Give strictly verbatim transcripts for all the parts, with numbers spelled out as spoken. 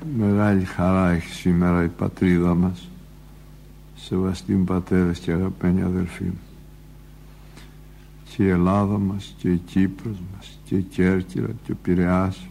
Μεγάλη χαρά έχει σήμερα η πατρίδα μας, σεβαστοί πατέρες και αγαπημένοι αδελφοί μου, και η Ελλάδα μας και η Κύπρος μας και η Κέρκυρα και ο Πειραιάς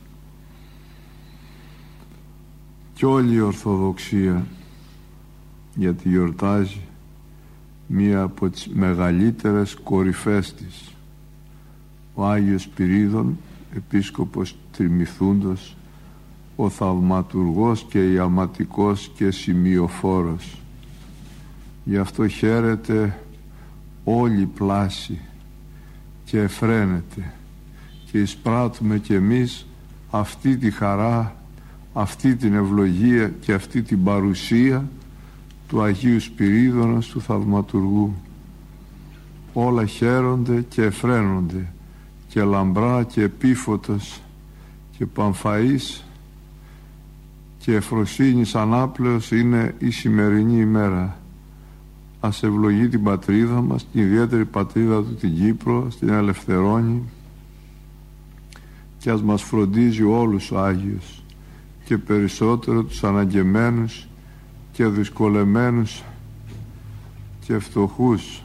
και όλη η Ορθοδοξία, γιατί γιορτάζει μία από τις μεγαλύτερες κορυφές της, ο Άγιος Πυρίδων, επίσκοπος Τριμηθούντος, ο θαυματουργός και ιαματικός και σημειοφόρος. Γι' αυτό χαίρεται όλη η πλάση και εφραίνεται, και εισπράττουμε κι εμείς αυτή τη χαρά, αυτή την ευλογία και αυτή την παρουσία του Αγίου Σπυρίδωνος, του θαυματουργού. Όλα χαίρονται και εφραίνονται, και λαμπρά και επίφωτος και Παμφαής και Εφροσύνης ανάπλεως είναι η σημερινή ημέρα. Ας ευλογεί την πατρίδα μας, την ιδιαίτερη πατρίδα του την Κύπρο, στην ελευθερώνει, και ας μας φροντίζει όλους ο Άγιος, και περισσότερο τους αναγκεμένους και δυσκολεμένους και φτωχούς,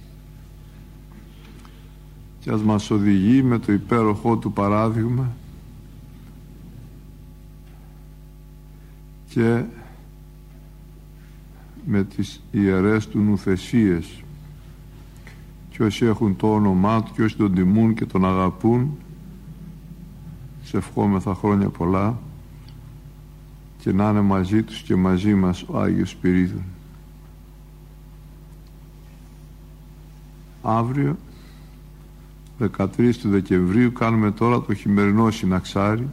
και ας μας οδηγεί με το υπέροχό του παράδειγμα και με τις ιερές του νουθεσίες, και όσοι έχουν το όνομά του και όσοι τον τιμούν και τον αγαπούν, σε ευχόμεθα χρόνια πολλά, και να είναι μαζί τους και μαζί μας ο Άγιος Σπυρίδων. Αύριο δεκατρείς του Δεκεμβρίου κάνουμε τώρα το χειμερινό συναξάρι.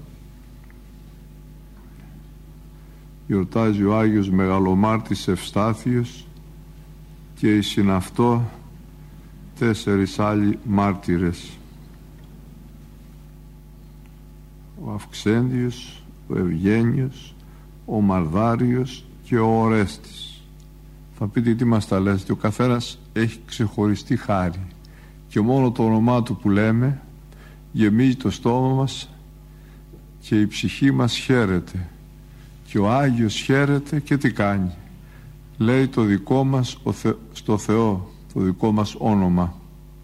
Γιορτάζει ο Άγιος Μεγαλομάρτης Ευστάθιος και οι συναυτό τέσσερις άλλοι μάρτυρες, ο Αυξέντιος, ο Ευγένιος, ο Μαρδάριος και ο Ορέστης. Θα πείτε τι μας τα λες, και ο καθένας έχει ξεχωριστή χάρη, και μόνο το όνομά του που λέμε γεμίζει το στόμα μας και η ψυχή μας χαίρεται, και ο Άγιος χαίρεται, και τι κάνει? Λέει το δικό μας ο Θε... στο Θεό, το δικό μας όνομα.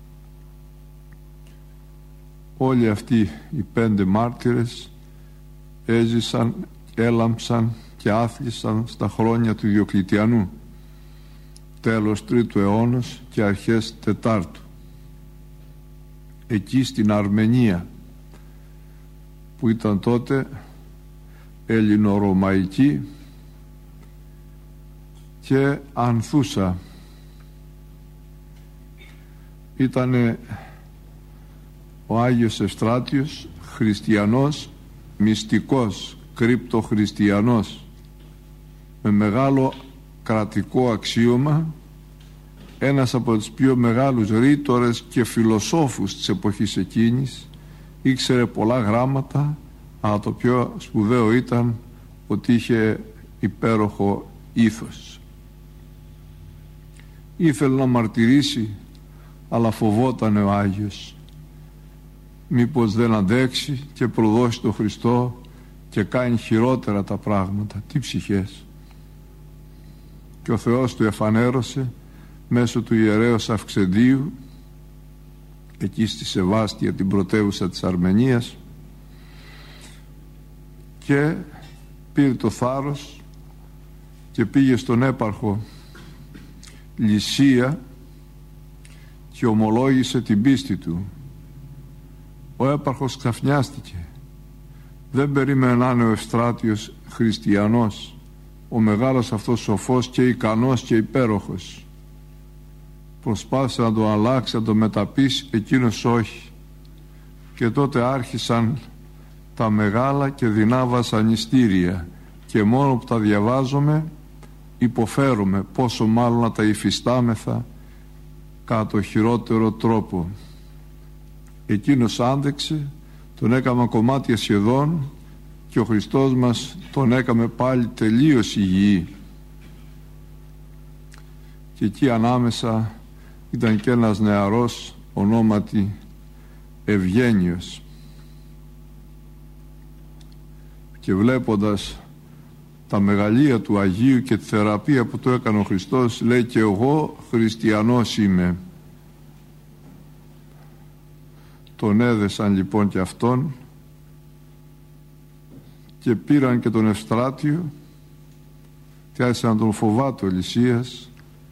Όλοι αυτοί οι πέντε μάρτυρες έζησαν, έλαμψαν και άθλησαν στα χρόνια του Διοκλητιανού, τέλος τρίτου αιώνος και αρχές τετάρτου, εκεί στην Αρμενία, που ήταν τότε ελληνορωμαϊκή και ανθούσα. Ήτανε ο Άγιος Ευστράτιος, χριστιανός, μυστικός, κρυπτοχριστιανός, με μεγάλο κρατικό αξίωμα, ένας από τους πιο μεγάλους ρήτορες και φιλοσόφους της εποχής εκείνης, ήξερε πολλά γράμματα, αλλά το πιο σπουδαίο ήταν ότι είχε υπέροχο ήθος. Ήθελε να μαρτυρήσει, αλλά φοβότανε ο Άγιος μήπως δεν αντέξει και προδώσει τον Χριστό και κάνει χειρότερα τα πράγματα. Τι ψυχές! Και ο Θεός του εφανέρωσε μέσω του ιερέως Αυξεντίου, εκεί στη Σεβάστια, την πρωτεύουσα της Αρμενίας, και πήρε το θάρρος και πήγε στον έπαρχο Λυσία και ομολόγησε την πίστη του. Ο έπαρχος ξαφνιάστηκε. Δεν περίμενε να είναι ο Ευστράτιος χριστιανός, ο μεγάλος αυτός σοφός και ικανός και υπέροχος. Προσπάθησε να το αλλάξει, να το μεταπίσει, εκείνος όχι. Και τότε άρχισαν τα μεγάλα και δεινά βασανιστήρια, και μόνο που τα διαβάζουμε υποφέρουμε, πόσο μάλλον να τα υφιστάμεθα κατά το χειρότερο τρόπο. Εκείνος άντεξε, τον έκαμε κομμάτια σχεδόν, και ο Χριστός μας τον έκαμε πάλι τελείως υγιή. Και εκεί ανάμεσα ήταν και ένας νεαρός ονόματι Ευγένιος, και βλέποντας τα μεγαλεία του Αγίου και τη θεραπεία που το έκανε ο Χριστός, λέει και εγώ χριστιανός είμαι. Τον έδεσαν λοιπόν και αυτόν και πήραν και τον Ευστράτιο και άρχισε να τον φοβάται ο Λυσίας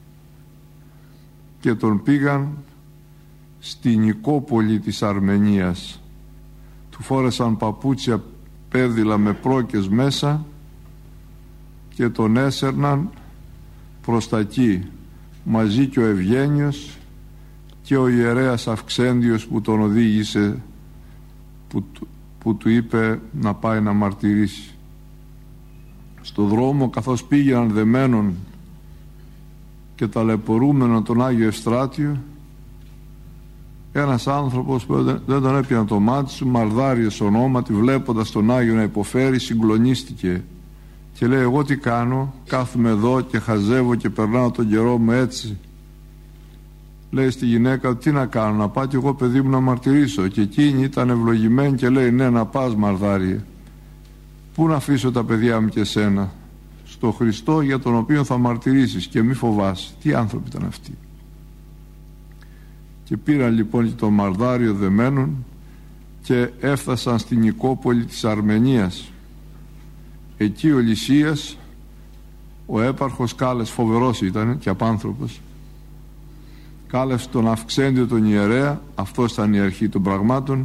και τον πήγαν στην Νικόπολη της Αρμενίας. Του φόρεσαν παπούτσια πέδιλα με πρόκες μέσα και τον έσερναν προς τα εκεί, μαζί και ο Ευγένιος και ο ιερέας Αυξέντιος που τον οδήγησε, που, που του είπε να πάει να μαρτυρήσει. Στο δρόμο, καθώς πήγαιναν δεμένον και ταλαιπωρούμενον τον Άγιο Ευστράτιο, ένας άνθρωπος που δεν τον έπιανε το μάτι σου, Μαρδάριος ονόματι, βλέποντας τον Άγιο να υποφέρει, συγκλονίστηκε και λέει, εγώ τι κάνω, κάθομαι εδώ και χαζεύω και περνάω τον καιρό μου έτσι. Λέει στη γυναίκα, τι να κάνω, να πάω κι εγώ παιδί μου να μαρτυρήσω. Και εκείνη ήταν ευλογημένη και λέει, ναι, να πας Μαρδάριε. Πού να αφήσω τα παιδιά μου και σένα? Στο Χριστό για τον οποίο θα μαρτυρήσεις και μη φοβάσαι. Τι άνθρωποι ήταν αυτοί. Και πήραν λοιπόν και τον Μαρδάριο δεμένον και έφτασαν στην Νικόπολη της Αρμενίας. Εκεί ο Λυσίας, ο έπαρχος, κάλεσε, φοβερός ήταν και απάνθρωπος, κάλεσε τον Αυξέντιο τον ιερέα, αυτός ήταν η αρχή των πραγμάτων,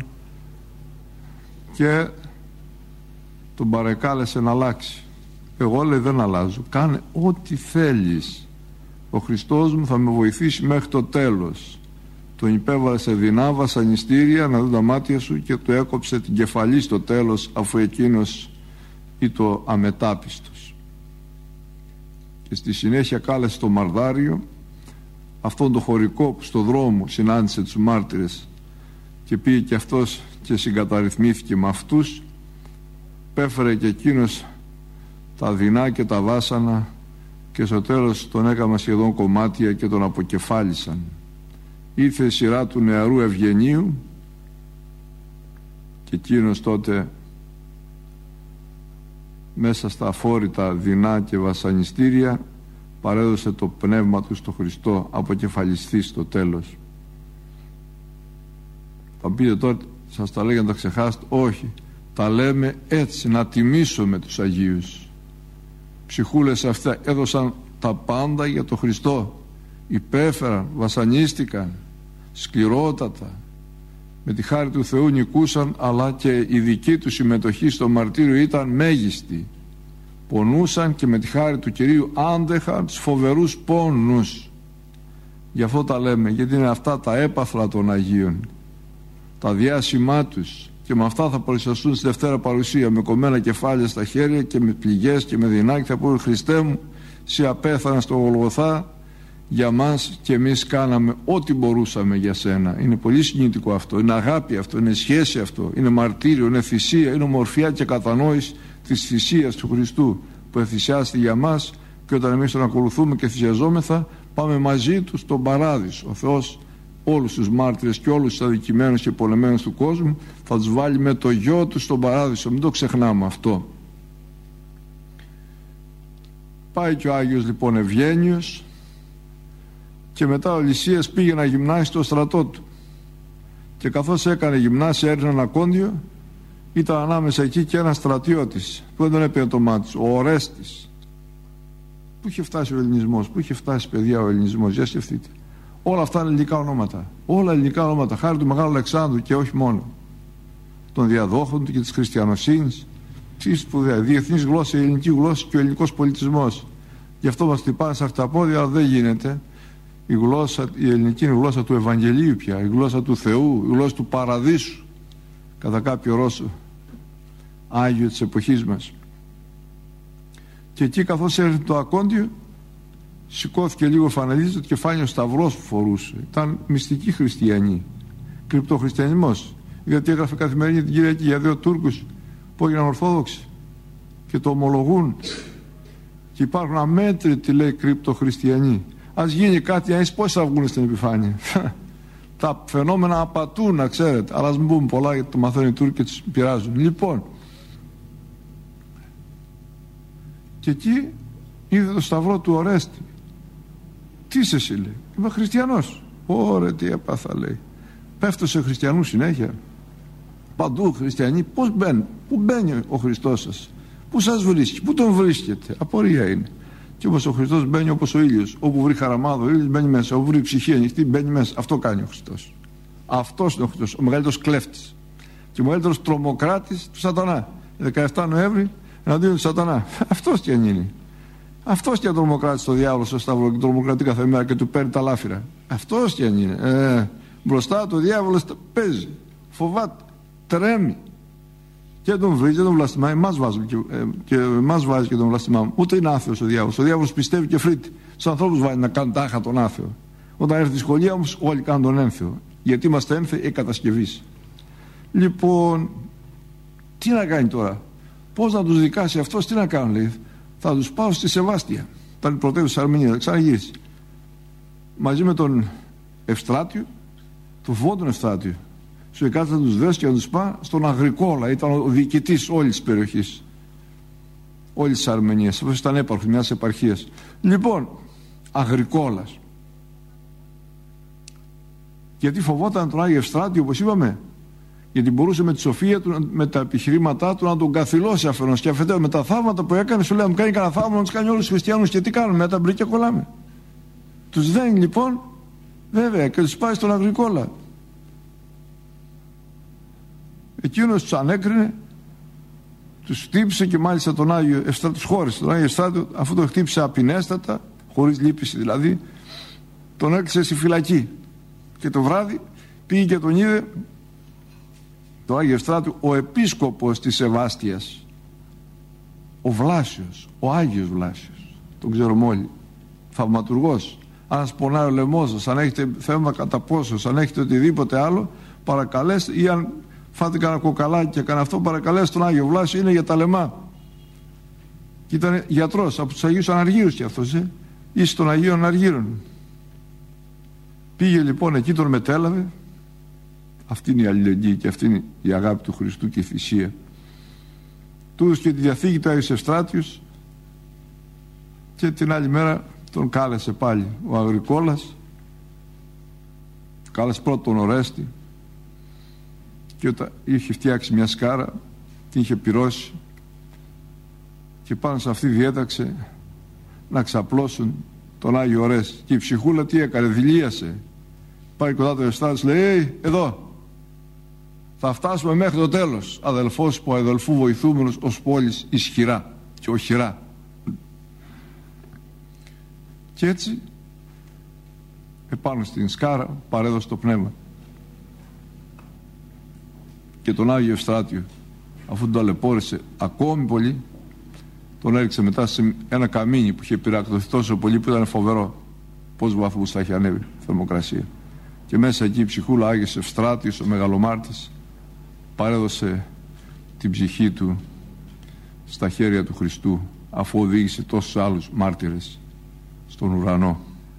και τον παρεκάλεσε να αλλάξει. Εγώ, λέει, δεν αλλάζω, κάνε ό,τι θέλεις, ο Χριστός μου θα με βοηθήσει μέχρι το τέλος. Τον υπέβαλε σε δεινά βασανιστήρια να δουν τα μάτια σου και του έκοψε την κεφαλή στο τέλος, αφού εκείνος ήταν αμετάπιστος. Και στη συνέχεια κάλεσε τον Μαρδάριο, αυτόν τον χωρικό που στο δρόμο συνάντησε τους μάρτυρες, και πήγε και αυτός και συγκαταρρυθμήθηκε με αυτούς, πέφερε και εκείνος τα δεινά και τα βάσανα και στο τέλος τον έκαμα σχεδόν κομμάτια και τον αποκεφάλισαν. Ήρθε η σειρά του νεαρού Ευγενίου και εκείνος τότε μέσα στα αφόρητα δεινά και βασανιστήρια παρέδωσε το πνεύμα του στο Χριστό, αποκεφαλιστή στο τέλος. Θα πείτε τώρα, σας τα λέγανε να τα ξεχάσετε. Όχι, τα λέμε έτσι, να τιμήσουμε τους Αγίους. Ψυχούλες αυτά έδωσαν τα πάντα για το Χριστό, υπέφεραν, βασανίστηκαν σκληρότατα, με τη χάρη του Θεού νικούσαν, αλλά και η δική του συμμετοχή στο μαρτύριο ήταν μέγιστη. Πονούσαν και με τη χάρη του Κυρίου άντεχαν τους φοβερούς πόνους. Γι' αυτό τα λέμε, γιατί είναι αυτά τα έπαθλα των Αγίων, τα διάσημά τους, και με αυτά θα παρουσιαστούν στη Δευτέρα Παρουσία, με κομμένα κεφάλια στα χέρια και με πληγές και με δεινά, και θα πούνε, Χριστέ μου, σε απέθανα στο Γολγοθά για μας και εμείς κάναμε ό,τι μπορούσαμε για σένα. Είναι πολύ συγκινητικό αυτό, είναι αγάπη αυτό, είναι σχέση αυτό, είναι μαρτύριο, είναι θυσία, είναι ομορφιά και κατανόηση της θυσίας του Χριστού που εθυσιάστηκε για μας, και όταν εμείς τον ακολουθούμε και θυσιαζόμεθα, πάμε μαζί του στον παράδεισο. Ο Θεός όλους τους μάρτυρες και όλους τους αδικημένους και πολεμένους του κόσμου θα τους βάλει με το γιο του στον παράδεισο. Μην το ξεχνάμε αυτό. Πάει και ο Άγιος λοιπόν Ευγένιος, και μετά ο Λυσίας πήγε να γυμνάσει στο στρατό του, και καθώς έκανε γυμνάσια έριχνε ένα κόντιο, ήταν ανάμεσα εκεί και ένας στρατιώτης που δεν τον έπαιρνε το μάτι του, ο Ορέστης. Πού είχε φτάσει ο ελληνισμός, πού είχε φτάσει παιδιά ο ελληνισμός, για σκεφτείτε. Όλα αυτά είναι ελληνικά ονόματα, όλα ελληνικά ονόματα, χάρη του Μεγάλου Αλεξάνδρου και όχι μόνο, των διαδόχων του και της χριστιανοσύνης. Τι σπουδαία, διεθνής γλώσσα, η ελληνική γλώσσα και ο ελληνικός πολιτισμός. Γι' αυτό μας χτυπάνε σε αυταπόδια, αλλά δεν γίνεται. Η, γλώσσα, η ελληνική είναι η γλώσσα του Ευαγγελίου πια, η γλώσσα του Θεού, η γλώσσα του Παραδείσου, κατά κάποιο Ρώσο Άγιο της εποχής μας. Και εκεί καθώς έρθει το ακόντιο, σηκώθηκε λίγο φανελίζει και φάνηκε ο σταυρός που φορούσε. Ήταν μυστική χριστιανή, κρυπτοχριστιανισμός, γιατί έγραφε καθημερινή την Κυριακή για δύο Τούρκους που έγιναν Ορθόδοξοι και το ομολογούν, και υπάρχουν αμέτρητοι, λέει, κρυπτοχριστιανοί. Ας γίνει κάτι, αν πώς θα βγουν στην επιφάνεια. Τα φαινόμενα απατούν, να ξέρετε, αλλά ας μην πούμε πολλά, γιατί το μαθαίνουν οι Τούρκοι και τους πειράζουν. Λοιπόν, Και εκεί είδε το σταυρό του Ορέστη. Τι είσαι εσύ, λέει? Είμαι χριστιανός. Ωραία, τι έπαθα, λέει. Πέφτω σε χριστιανούς συνέχεια. Παντού χριστιανοί. Πώς μπαίνει, πού μπαίνει ο Χριστός σας? Πού σας βρίσκει, πού τον βρίσκεται? Απορία είναι. Και όπως ο Χριστός μπαίνει όπως ο ήλιος. Όπου βρει χαραμάδο ο ήλιος μπαίνει μέσα. Όπου βρει ψυχή ανοιχτή μπαίνει μέσα. Αυτό κάνει ο Χριστός. Αυτός είναι ο Χριστός, ο μεγαλύτερος κλέφτης και ο μεγαλύτερος τρομοκράτης του Σατανά. δεκαεφτά Νοέμβρη εναντίον του Σατανά. Αυτός και αν είναι. Αυτός και αν τρομοκράτησε το διάβολο στο Σταυρό και τρομοκρατεί κάθε μέρα και του παίρνει τα λάφυρα. Αυτός και αν είναι. Ε, μπροστά το διάβολο παίζει, φοβάται, τρέμει. Και τον βρίζει, τον βλαστημάει. Εμάς βάζει και, ε, και, εμάς βάζει και τον βλαστημά. Ούτε είναι άθεος ο διάβολος. Ο διάβολος πιστεύει και φρύτει. Στους ανθρώπους βάζει να κάνουν τάχα τον άθεο. Όταν έρθει η δυσκολία όμως, όλοι κάνουν τον ένθεο. Γιατί είμαστε ένθεοι εκ κατασκευής. Λοιπόν, τι να κάνει τώρα? Πώς να τους δικάσει αυτός? Τι να κάνουν, λέει? Θα τους πάω στη Σεβάστια. Ήταν η πρωτεύουσα Αρμενία, θα ξαναγυρίσει. Μαζί με τον Ευστράτιο, τον φόβο Ευστράτιο. Σου έκατσε να τους δέσει και να τους πάει στον Αγρικόλα. Ήταν ο διοικητής όλης της περιοχής, όλης της Αρμενίας. Αυτό ήταν έπαρχος μιας επαρχίας. Λοιπόν, Αγρικόλας. Γιατί φοβόταν τον Άγιο Ευστράτιο, όπως είπαμε? Γιατί μπορούσε με τη σοφία του, με τα επιχειρήματά του να τον καθυλώσει αφενός και αφετέρου με τα θαύματα που έκανε. Σου λέει: μου κάνει κανένα θαύμα να τους κάνει όλους τους χριστιανούς. Και τι κάνουμε? Με τα μπρίκια κολλάμε. Τους δένει λοιπόν, βέβαια, και τους πάει στον Αγρικόλα. Εκείνος τους ανέκρινε, τους χτύπησε και μάλιστα τον Άγιο Ευστράτιο, τους χώρισε. Τον Άγιο Ευστράτιο, αφού τον χτύπησε απεινέστατα, χωρίς λύπηση δηλαδή, τον έκλεισε στη φυλακή. Και το βράδυ πήγε και τον είδε το Άγιο Ευστράτιο ο επίσκοπος της Σεβάστιας, ο Βλάσιος, ο Άγιος Βλάσιος, τον ξέρουμε όλοι, θαυματουργός. Αν σας πονάει ο λαιμός σας, αν έχετε θέμα κατά πόσος, αν έχετε οτιδήποτε άλλο, παρακαλέστε, ή αν φάτε κανένα κοκαλάκι και κανένα αυτό, παρακαλέστε τον Άγιο Βλάσιο, είναι για τα λαιμά. Και ήταν γιατρός από τους Αγίους Αναργύρους και αυτός, ε, εις των Αγίων Αναργύρων. Πήγε λοιπόν εκεί, τον μετέλαβε. Αυτή είναι η αλληλεγγύη και αυτή είναι η αγάπη του Χριστού και η θυσία. Του έδωσε και τη διαθήκη του Άγιος Ευστράτιος και την άλλη μέρα τον κάλεσε πάλι ο Αγρικόλας. Κάλεσε πρώτον τον Ορέστη και όταν είχε φτιάξει μια σκάρα την είχε πυρώσει και πάνω σε αυτή διέταξε να ξαπλώσουν τον Άγιο Ορέστη. Και η ψυχούλα τι έκανε? Δηλίασε. Πάει κοντά το Ευστράτιος, λέει: «Hey, εδώ θα φτάσουμε μέχρι το τέλος, αδελφός που αδελφού βοηθούμενος ως πόλης ισχυρά και οχυρά». Και έτσι επάνω στην σκάρα παρέδωσε το πνεύμα. Και τον Άγιο Ευστράτιο, αφού τον ταλαιπώρησε ακόμη πολύ, τον έριξε μετά σε ένα καμίνι που είχε πυρακτωθεί τόσο πολύ που ήταν φοβερό. Πόσους βαθμούς θα είχε ανέβει η θερμοκρασία. Και μέσα εκεί η ψυχούλα Άγιος Ευστράτιος, ο μεγαλομάρτης, παρέδωσε την ψυχή του στα χέρια του Χριστού, αφού οδήγησε τόσους άλλους μάρτυρες στον ουρανό.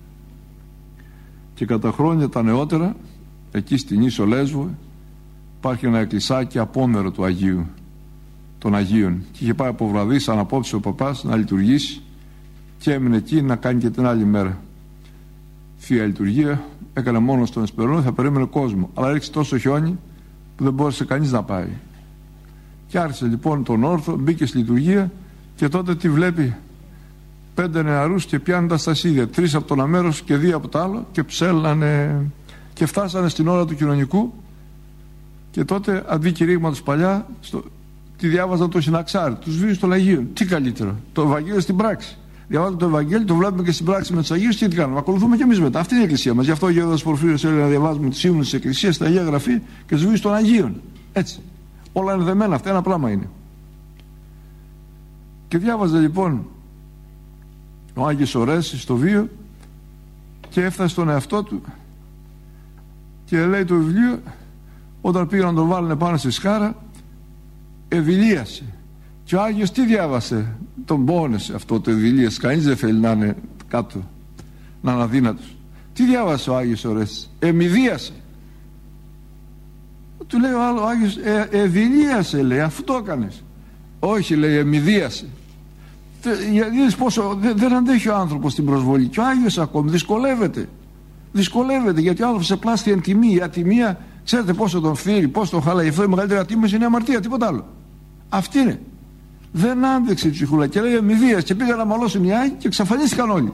Και κατά χρόνια τα νεότερα, εκεί στην Ίσο Λέσβο, υπάρχει ένα εκκλησάκι απόμερο του Αγίου, των Αγίων, και είχε πάει από βραδύ σαν απόψε ο παπάς να λειτουργήσει και έμεινε εκεί να κάνει και την άλλη μέρα θεία λειτουργία. Έκανε μόνο στον Εσπερώνο, θα περίμενε κόσμο, αλλά έριξε τόσο χιόνι που δεν μπόρεσε κανείς να πάει. Και άρχισε λοιπόν τον όρθο, μπήκε στη λειτουργία και τότε τι βλέπει? Πέντε νεαρούς και πιάνουν τα στασίδια, τρεις από το ένα μέρος και δύο από το άλλο, και ψέλνανε και φτάσανε στην ώρα του κοινωνικού. Και τότε αντί κηρύγματος παλιά, στο, τη διάβαζαν το συναξάρι, τους βίους των Αγίων. Τι καλύτερο? Το Ευαγγέλιο στην πράξη. Διαβάζουμε το Ευαγγέλιο, το βλέπουμε και στην πράξη με τους Αγίους και τι κάνουμε? Ακολουθούμε και εμείς μετά. Αυτή είναι η Εκκλησία μας. Γι' αυτό ο Γέροντας Πορφύριος έλεγε να διαβάζουμε τους ύμνους της Εκκλησίας, τα Αγία Γραφή και τους βίους των Αγίων. Έτσι. Όλα είναι δεμένα, αυτά ένα πράγμα είναι. Και διάβαζε λοιπόν ο Άγιος Ορέστης στο βίο και έφτασε στον εαυτό του και λέει το βιβλίο, όταν πήγαν να τον βάλουν πάνω στη σκάρα, ευηλίασε. Και ο Άγιος τι διάβασε? Τον πόνεσε αυτό το ευηλίασε. Κανείς δεν θέλει να είναι κάτω, να είναι αδύνατος. Τι διάβασε ο Άγιος Ορέστης? Εμιδίασε. Του λέει ο άλλο ο Άγιος, ε, ευηλίασε, λέει, αφού το έκανες. Όχι, λέει, εμιδίασε. Είδες πόσο δεν, δεν αντέχει ο άνθρωπος την προσβολή, και ο Άγιος ακόμη δυσκολεύεται. Δυσκολεύεται γιατί ο άνθρωπος σε πλάστη εν τιμή. Η ατιμία, ξέρετε πόσο τον φθείρει, πόσο τον χαλάει. Αυτό η μεγαλύτερη ατίμηση είναι η αμαρτία, τίποτα άλλο. Αυτή είναι. Δεν άντεξε η ψυχούλα και λέει Εμιδίας, και πήγαν να μαλώσουν οι Άγιοι και εξαφανίστηκαν όλοι.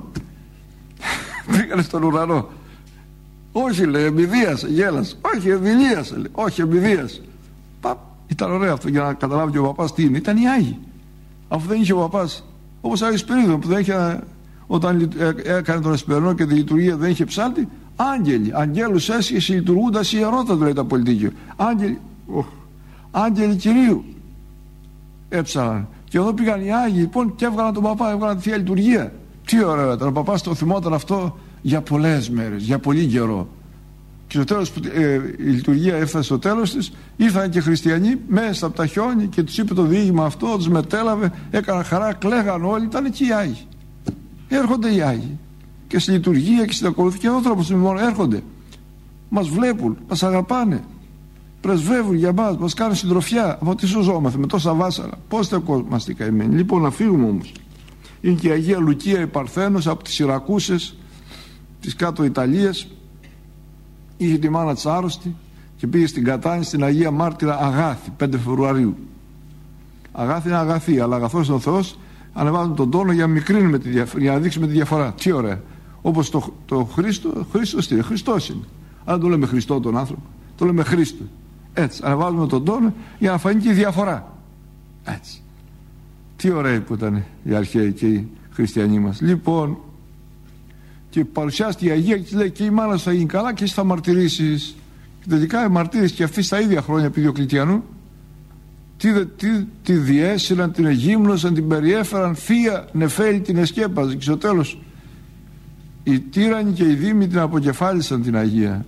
Πήγανε στον ουρανό. Όχι, λέει, Εμιδίας, γέλασε. Όχι, Εμιδίας, λέει. Όχι, Εμιδίας. Παπ, ήταν ωραίο αυτό για να καταλάβει και ο παπάς τι είναι. Ήταν οι Άγιοι. Αφού δεν είχε ο παπάς, όπως Άγιος Σπυρίδων που δεν είχε, όταν έκανε τον Εσπερινό και τη λειτουργία δεν είχε ψάλτη, άγγελοι, αγγέλους έσχεση λειτουργούντας ιερότατο, λέει το Πολυτίκιο. Άγγελοι, oh, άγγελοι Κυρίου έψαλαν. Και εδώ πήγαν οι Άγιοι λοιπόν και έβγαλαν τον παπά, έβγαλαν τη Θεία Λειτουργία. Τι ωραίο ήταν, ο παπάς το θυμόταν αυτό για πολλές μέρες, για πολύ καιρό. Και στο τέλος που ε, η λειτουργία έφτασε στο τέλος της, ήρθαν και χριστιανοί μέσα από τα χιόνια και τους είπε το διήγημα αυτό, τους μετέλαβε, έκαναν χαρά, κλαίγαν όλοι, ήταν εκεί οι Άγιοι. Έρχονται οι Άγιοι και στη λειτουργία και στην ακολουθία και ο τρόπος του μόνο έρχονται. Μας βλέπουν, μας αγαπάνε, πρεσβεύουν για μας, μας κάνουν συντροφιά. Από τι σωζόμαστε με τόσα βάσανα, πώς θα είμαστε καημένοι. Λοιπόν, να φύγουμε όμως. Είναι και η Αγία Λουκία η Παρθένος από τις Σιρακούσες της κάτω Ιταλίας. Είχε τη μάνα της άρρωστη και πήγε στην Κατάνη στην Αγία Μάρτυρα Αγάθη, πέντε Φεβρουαρίου. Αγάθη είναι αγαθή, αλλά αγαθός είναι ο Θεός. Ανεβάζουμε τον τόνο για να μικρύνουμε τη διαφορά, για να δείξουμε τη διαφορά. Τι ωραία. Όπως το, το Χρήστο, Χρήστος τι είναι, Χριστός είναι. Αλλά δεν το λέμε Χριστό τον άνθρωπο, το λέμε Χρήστο. Έτσι, ανεβάζουμε τον τόνο για να φανεί και η διαφορά. Έτσι. Τι ωραίοι που ήταν οι αρχαίοι και οι χριστιανοί μας. Λοιπόν, και παρουσιάστηκε η Αγία και της λέει και η μάνα σου θα γίνει καλά και εσύ θα μαρτυρήσεις. Και τελικά μαρτύρησε και αυτή στα ίδια χρόνια επί Διοκλητιανού. Τι, τι, τη διέσυραν, την εγύμνωσαν, την περιέφεραν, θεία νεφέλη την εσκέπαζε. Και στο τέλος οι τύρανοι και οι δήμοι την αποκεφάλισαν την Αγία.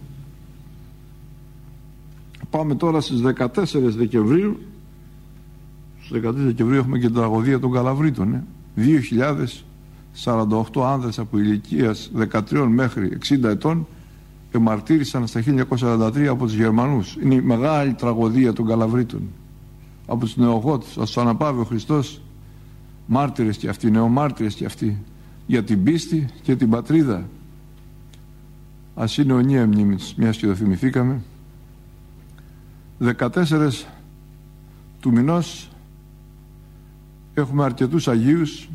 Πάμε τώρα στις δεκατέσσερις Δεκεμβρίου. Στις δεκατέσσερις Δεκεμβρίου έχουμε και την τραγωδία των Καλαβρίτων. Ε. δύο χιλιάδες σαράντα οκτώ άνδρες από ηλικίας δεκατρία μέχρι εξήντα ετών εμαρτύρησαν στα χίλια εννιακόσια σαράντα τρία από τους Γερμανούς. Είναι η μεγάλη τραγωδία των Καλαβρίτων. Από τους νεογότους, ας τους αναπαύει ο Χριστός, μάρτυρες και αυτοί, νεομάρτυρες και αυτοί, για την πίστη και την πατρίδα. Ας είναι αιωνία μνήμη τους, μιας και το θυμηθήκαμε. δεκατέσσερις του μηνός έχουμε αρκετούς Αγίους,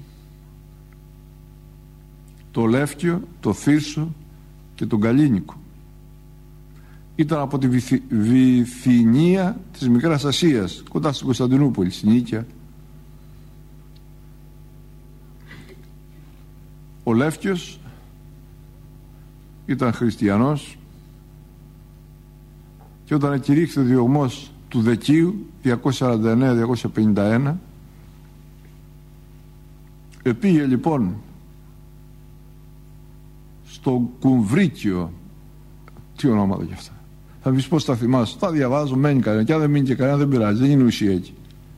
το Λεύκιο, το Θύρσο και τον Καλίνικο. Ήταν από τη Βυθι... Βυθινία της Μικράς Ασίας, κοντά στην Κωνσταντινούπολη, στην Νίκαια. Ο Λεύκιος ήταν χριστιανός και όταν εκηρύχθη ο διωγμός του Δεκίου διακόσια σαράντα εννέα διακόσια πενήντα ένα, επήγε λοιπόν στο Κουμβρίκιο. Τι ονόματα κι αυτά. Θα πεις πως τα θυμάσαι. Τα διαβάζω, μένει κανένα. Και αν δεν μείνει και κανένα δεν πειράζει. Δεν είναι ουσία εκεί.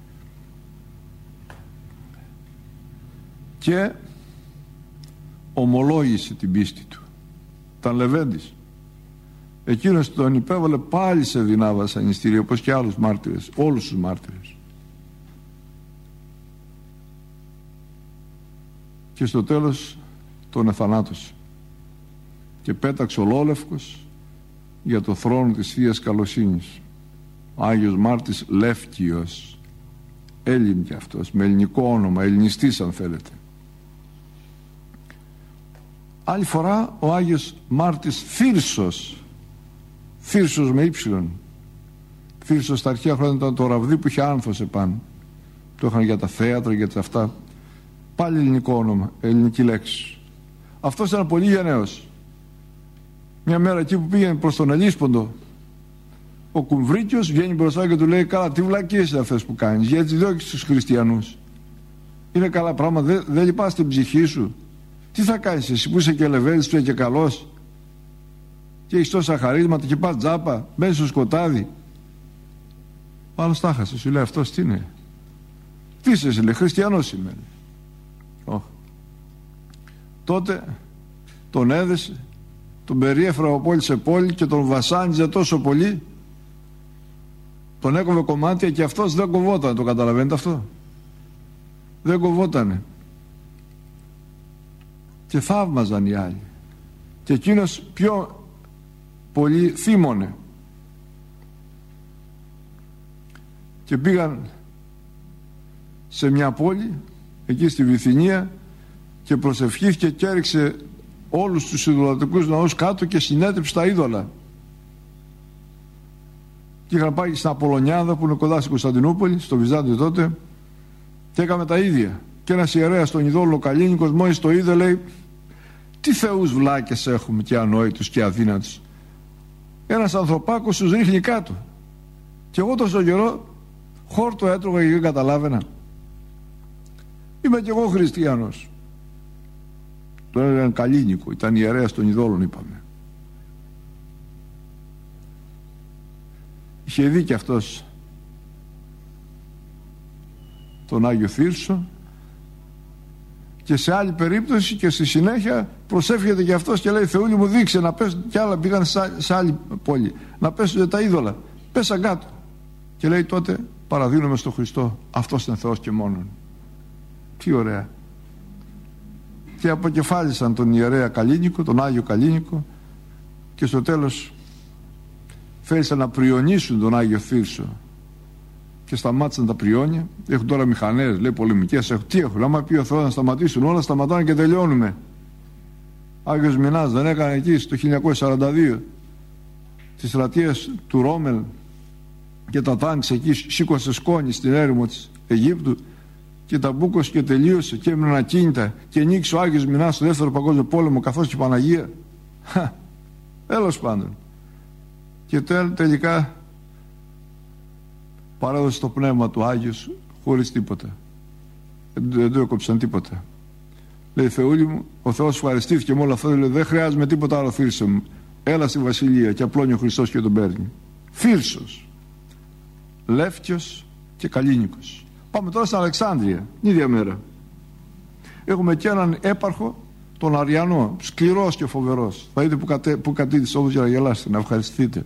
Και ομολόγησε την πίστη του. Ήταν Λεβέντης. Εκείνος τον υπέβαλε πάλι σε δεινά βασανιστήρια, όπως και άλλους μάρτυρες. Όλους τους μάρτυρες. Και στο τέλος τον εθανάτωσε. Και πέταξε ολόλευκος για το θρόνο της Θείας Καλοσύνης. Ο Άγιος Μάρτης Λεύκιος, Έλλην και αυτός, με ελληνικό όνομα, ελληνιστής αν θέλετε. Άλλη φορά ο Άγιος Μάρτης Θύρσος, Θύρσος με ύψιλον. Θύρσος στα αρχαία χρόνια ήταν το ραβδί που είχε άνθος επάνω. Το είχαν για τα θέατρα, για τα αυτά. Πάλι ελληνικό όνομα, ελληνική λέξη. Αυτός ήταν πολύ γενναίος. Μια μέρα εκεί που πήγαινε προς τον Ελίσποντο, ο Κουμβρίκιος βγαίνει μπροστά και του λέει: καλά, τι βλακίες είναι αυτές που κάνεις, γιατί διώκεις τους χριστιανούς. Είναι καλά πράγματα, δεν δε λυπάσαι την ψυχή σου. Τι θα κάνεις εσύ που είσαι και Λεβέντης, που είσαι και καλός και έχεις τόσα χαρίσματα και πας τζάπα, μπαίνεις στο σκοτάδι. Ο άλλος τα χάσε, σου λέει: αυτός τι είναι, τι είσαι εσύ, λέει, χριστιανός είμαι. Oh. Τότε τον έδεσε, τον περιέφερα από πόλη σε πόλη και τον βασάνιζε τόσο πολύ, τον έκοβε κομμάτια και αυτός δεν κοβόταν. Το καταλαβαίνετε αυτό? Δεν κοβότανε. και θαύμαζαν οι άλλοι, και εκείνος πιο πολύ θύμωνε. Και πήγαν σε μια πόλη εκεί στη Βυθινία και προσευχήθηκε και έριξε όλους τους ιδωλατρικούς ναούς κάτω και συνέτριψε τα είδωλα. Και είχαν πάει στην Απολωνιάδα που είναι κοντά στην Κωνσταντινούπολη, στο Βυζάντιο τότε, και έκαμε τα ίδια. Και ένας ιερέας των ειδόλων, ο Καλίνικος, μόλις το είδε, λέει: τι θεούς βλάκες έχουμε και ανόητους και αδύνατους. Ένας ανθρωπάκος τους ρίχνει κάτω. Και εγώ τόσο καιρό χόρτο έτρωγα και δεν καταλάβαινα. Είμαι κι εγώ χριστιανός. Τον έλεγαν Καλίνικο, ήταν ιερέας των ειδόλων, είπαμε. Είχε δει και αυτός τον Άγιο Θύρσο, και σε άλλη περίπτωση και στη συνέχεια προσεύχεται και αυτός και λέει: Θεούλη μου, δείξε να πέσουν. Κι άλλα πήγαν σε άλλη πόλη να πέσουν τα είδωλα, πέσαν κάτω. Και λέει τότε: παραδίνομαι στον Χριστό, αυτός είναι Θεός και μόνον. Τι ωραία. Και αποκεφάλισαν τον ιερέα Καλίνικο, τον Άγιο Καλίνικο, και στο τέλος θέλησαν να πριονίσουν τον Άγιο Θύρσο και σταμάτησαν τα πριόνια. Έχουν τώρα μηχανές, λέει, πολεμικές. Έχουν, τι έχουν, άμα πει ο Θεός να σταματήσουν όλα, σταματάνε και τελειώνουμε. Άγιος Μινάς δεν έκανε εκεί στο χίλια εννιακόσια σαράντα δύο τις στρατείες του Ρόμελ και τα τάγκς εκεί, σήκωσε σκόνη στην έρημο της Αιγύπτου και τα μπούκος και τελείωσε και έμειναν ακίνητα και νίκησε ο Άγιος Μινάς στο δεύτερο παγκόσμιο πόλεμο, καθώς και η Παναγία. Τέλος πάντων. Και τελικά παρέδωσε το πνεύμα του Άγιος χωρίς τίποτα. Δεν του έκοψαν τίποτα. Λέει: Θεούλη μου, ο Θεός ευχαριστήθηκε με όλο αυτό. Λέει: δεν χρειάζομαι τίποτα άλλο, Θύρσο μου. Έλα στη Βασιλεία. Και απλώνει ο Χριστός και τον παίρνει. Θύρσος, Λεύκιος και Καλίνικος. Πάμε τώρα στην Αλεξάνδρεια, την ίδια μέρα. Έχουμε και έναν έπαρχο, τον Αριανό, σκληρός και φοβερός. Θα δείτε που, κατε, που κατήντησε όμως για να γελάσετε, να ευχαριστηθείτε.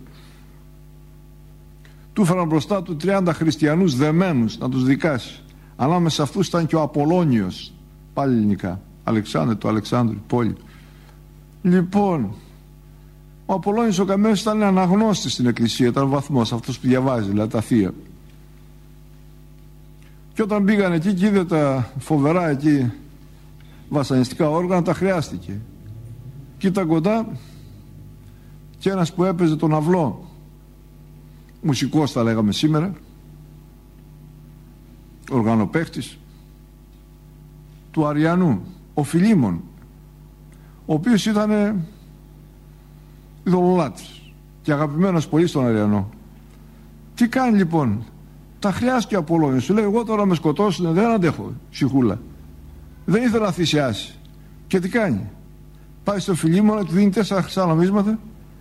Του φέραν μπροστά του τριάντα χριστιανούς δεμένους να τους δικάσει. Ανάμεσα σε αυτούς ήταν και ο Απολώνιος, πάλι ελληνικά, Αλεξάνδρεια του Αλεξάνδρου, πόλη. Λοιπόν, ο Απολώνιος ο Καμένος ήταν αναγνώστης στην εκκλησία, ήταν βαθμός, αυτός που διαβάζει, δηλαδή τα θεία. Και όταν πήγαν εκεί και είδε τα φοβερά εκεί βασανιστικά όργανα, τα χρειάστηκε. Και ήταν κοντά και ένας που έπαιζε τον αυλό, μουσικός θα λέγαμε σήμερα, οργανοπαίχτης του Αριανού, ο Φιλίμων, ο οποίος ήταν ειδωλολάτρης και αγαπημένος πολύ στον Αριανό. Τι κάνει λοιπόν? Τα χρειάστηκε ο Απολώνιος. Σου λέει: εγώ τώρα με σκοτώσουν, δεν αντέχω, ψυχούλα. Δεν ήθελα να θυσιάσει. Και τι κάνει? Πάει στο Φιλίμωνα, του δίνει τέσσερα χρυσά νομίσματα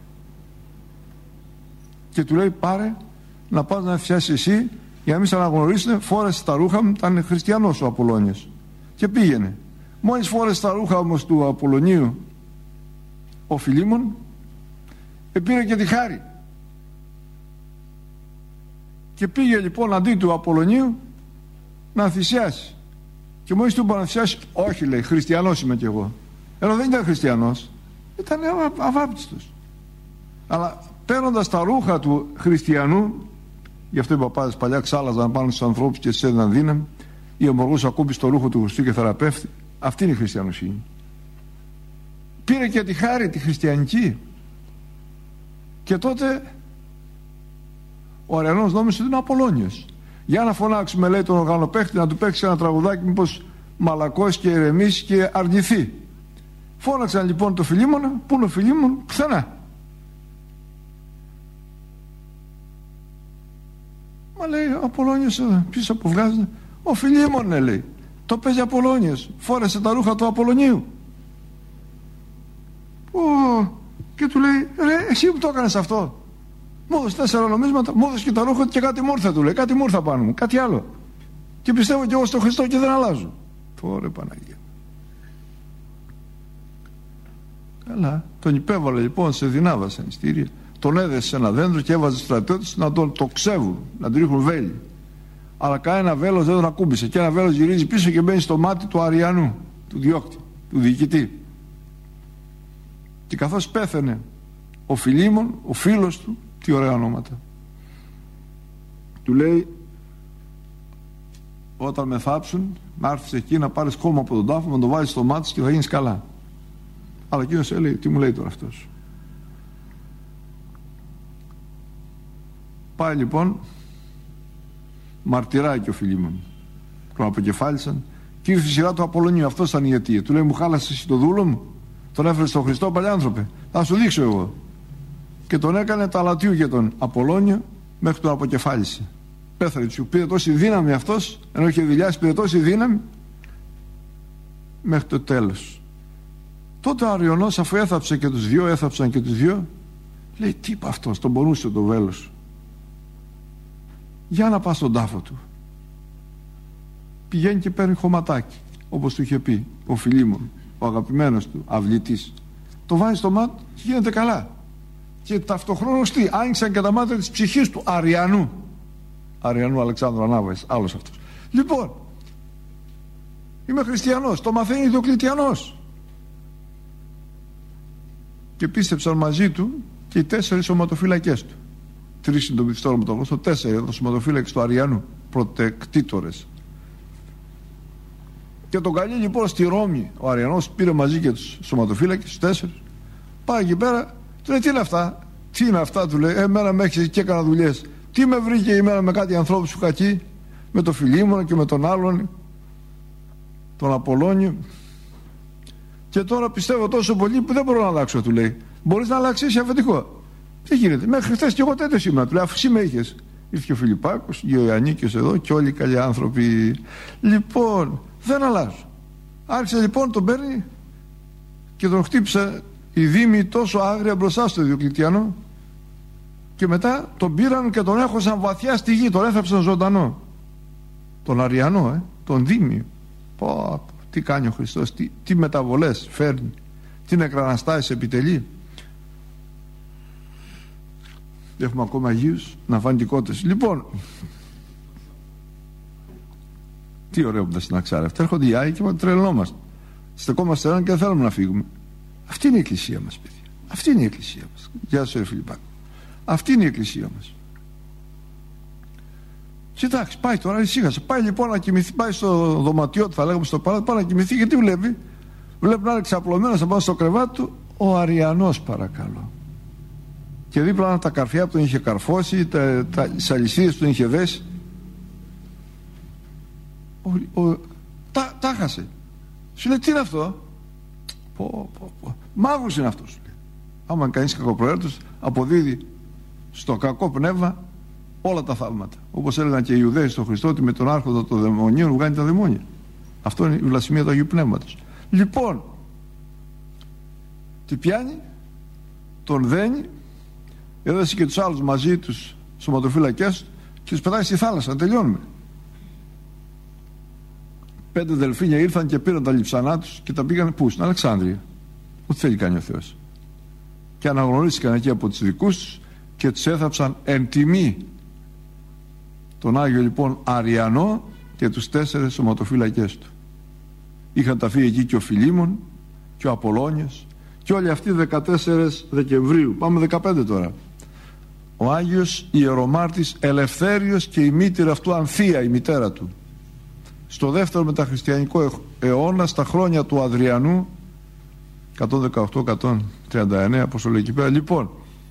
και του λέει: πάρε να πας να θυσιάσεις εσύ, για να μην σε αναγνωρίσουν. Φόρεσε τα ρούχα μου, ήταν χριστιανός ο Απολώνιος. Και πήγαινε. Μόλις φόρεσε τα ρούχα όμως του Απολωνίου ο Φιλίμων, επήρε και τη χάρη. Και πήγε λοιπόν αντί του Απολωνίου να θυσιάσει. Και μόλις του είπα να θυσιάσει, όχι, λέει, χριστιανός είμαι κι εγώ. Ενώ δεν ήταν χριστιανός, ήταν αβάπτιστος. Αλλά παίρνοντας τα ρούχα του χριστιανού, γι' αυτό οι παπάδες παλιά ξάλαζαν πάνω στους ανθρώπους και τους έδιναν δύναμη, ή ομοργούς ακούμπης στο ρούχο του Χριστού και θεραπεύτη. Αυτή είναι η χριστιανοσύνη. Πήρε και τη χάρη τη χριστιανική. Και τότε ο Αριανός νόμιζε ότι είναι ο Απολώνιος. Για να φωνάξουμε, λέει, τον οργανοπαίχτη να του παίξει ένα τραγουδάκι, μήπως μαλακώσει και ηρεμήσει και αρνηθεί. Φώναξαν λοιπόν το Φιλίμωνα. Πού είναι ο Φιλίμων? Πουθενά. Μα λέει ο Απολώνιος, ποιος αποβγάζει? Ο Φιλίμων, ναι, λέει. Το παίζει Απολώνιος. Φόρεσε τα ρούχα του Απολωνίου. Ω, και του λέει: ρε, εσύ που το έκανες αυτό? Μου έδωσε τέσσερα νομίσματα, μου έδωσε και τα ρούχα και κάτι μούρθα, του λέει. Κάτι μούρθα πάνω μου, κάτι άλλο. Και πιστεύω κι εγώ στον Χριστό και δεν αλλάζω. Ωρε Παναγία. Καλά. Τον υπέβαλε λοιπόν σε δεινά βασανιστήρια. Τον έδεσε σε ένα δέντρο και έβαζε στρατιώτες να τον το ξεύουν, να του ρίχνουν βέλη. Αλλά κανένα βέλος δεν τον ακούμπησε. Και ένα βέλος γυρίζει πίσω και μπαίνει στο μάτι του Αριανού, του διώκτη, του διοικητή. Και καθώς πέθανε ο Φιλίμων, ο φίλος του, τι ωραία ονόματα, του λέει, όταν με θάψουν να έρθεις εκεί να πάρεις χώμα από τον τάφο, να το βάλεις στο μάτι και θα γίνεις καλά. Αλλά εκείνος έλεγε, τι μου λέει τώρα αυτός. Πάει λοιπόν, μαρτυράει και ο Φιλίμων, τον αποκεφάλισαν και ήρθε η σειρά του Απολλωνίου. Αυτό ήταν η αιτία. Του λέει, μου χάλασες εσύ το δούλο μου, τον έφερες στον Χριστό, παλιάνθρωπε, θα σου δείξω εγώ. Και τον έκανε ταλατίου για τον Απολλώνιο μέχρι τον αποκεφάλισε. Πέθανε, του πήρε τόση δύναμη αυτός, ενώ είχε δηλιάσει, πήρε τόση δύναμη μέχρι το τέλος. Τότε ο Αριωνός, αφού έθαψε και τους δυο, έθαψαν και τους δυο, λέει, τι είπε αυτός, τον πονούσε το βέλος. Για να πάει στον τάφο του. Πηγαίνει και παίρνει χωματάκι, όπως του είχε πει ο Φιλίμων, ο αγαπημένος του αυλητής. Το βάζει στο μάτι και γίνεται καλά. Και ταυτοχρόνως τι, άνοιξαν και τα μάτια της ψυχής του Αριανού. Αριανού Αλεξάνδρου Ανάβας, άλλος αυτός. Λοιπόν, είμαι χριστιανός, το μαθαίνει Διοκλητιανός. Και πίστεψαν μαζί του και οι τέσσερις σωματοφύλακες του. Τρεις είναι το μυθιστόρημα με το γνωστό, τέσσερις εδώ σωματοφύλακες του Αριανού, πρωτεκτήτορες. Και τον καλεί λοιπόν στη Ρώμη ο Αριανός, πήρε μαζί και τους σωματοφύλακες, τους τέσσερις. Πάει εκεί πέρα, του λέει, τι είναι αυτά, τι είναι αυτά, του λέει, εμένα με έχεις και έκανα δουλειές. Τι με βρήκε εμένα με κάτι ανθρώπους σου κακοί, με τον Φιλίμωνο και με τον άλλον, τον Απολλώνιο. Και τώρα πιστεύω τόσο πολύ που δεν μπορώ να αλλάξω, του λέει. Μπορείς να αλλάξεις αφεντικό. Τι γίνεται, μέχρι χθες και εγώ τέτοιο σήμερα, του λέει, αφού εσύ με είχες. Ήρθε και ο Φιλιππάκος, και ο Ιωαννίκιος εδώ και όλοι οι καλοί άνθρωποι. Λοιπόν, δεν αλλάζω. Άρχισε λοιπόν, τον παίρνει και τον χτύπησε η Δήμη τόσο άγρια μπροστά στο Διοκλητιανό. Και μετά τον πήραν και τον έχωσαν βαθιά στη γη, τον έθαψαν ζωντανό. Τον Αριανό, ε, τον Δήμιο. Πω, τι κάνει ο Χριστός, τι, τι μεταβολές φέρνει, τι νεκραναστάσεις επιτελεί. Έχουμε ακόμα Αγίους ναυαντικότες. Λοιπόν, τι ωραίο που τα συναξάρει αυτά. Έρχονται οι Άγιοι και τρελνόμαστε. Στεκόμαστε έναν και δεν θέλουμε να φύγουμε. Αυτή είναι η Εκκλησία μας, παιδιά. Αυτή είναι η Εκκλησία μας. Γεια σου, ρε Φιλιππάκο. Αυτή είναι η Εκκλησία μας. Κοιτάξτε, πάει τώρα, ησύχασε. Πάει λοιπόν να κοιμηθεί, πάει στο δωματιό του, θα λέγαμε στο παλάτι, πάει να κοιμηθεί και τι βλέπει. Βλέπει να είναι ξαπλωμένος απάνω στο κρεβάτι του ο Αριανός, παρακαλώ. Και δίπλα να τα καρφιά που τον είχε καρφώσει, τα, τα, τις αλυσίδες που τον είχε δέσει. Ο, ο, τα, τα χάσε. Σου λέει, τι είναι αυτό. Πω, πω, πω. Μάγος είναι αυτός. Άμα κανείς κακοπροαίρετος, αποδίδει στο κακό πνεύμα όλα τα θαύματα. Όπως έλεγαν και οι Ιουδαίοι στον Χριστό, ότι με τον άρχοντα των δαιμονίων βγάνει τα δαιμόνια. Αυτό είναι η βλασφημία του Αγίου Πνεύματος. Λοιπόν, τι πιάνει, τον δένει, έδωσε και τους άλλους μαζί τους σωματοφύλακες και τους πετάει στη θάλασσα. Τελειώνουμε. Πέντε δελφίνια ήρθαν και πήραν τα λειψανά τους και τα πήγαν πού, στην Αλεξάνδρεια. Ό,τι θέλει κάνει ο Θεός. Και αναγνωρίστηκαν εκεί από τους δικούς τους και τους έθαψαν εν τιμή τον Άγιο λοιπόν Αριανό και τους τέσσερις σωματοφύλακες του. Είχαν ταφεί εκεί και ο Φιλίμων και ο Απολλώνιος και όλοι αυτοί δεκατέσσερις Δεκεμβρίου. Πάμε δεκαπέντε τώρα. Ο Άγιος Ιερομάρτης Ελευθέριος και η μήτηρα αυτού Ανθία, η μητέρα του, στο δεύτερο μεταχριστιανικό αιώνα, στα χρόνια του Αδριανού, εκατόν δεκαοκτώ εκατόν τριάντα εννέα, όπως το λέει εκεί πέρα. Λοιπόν,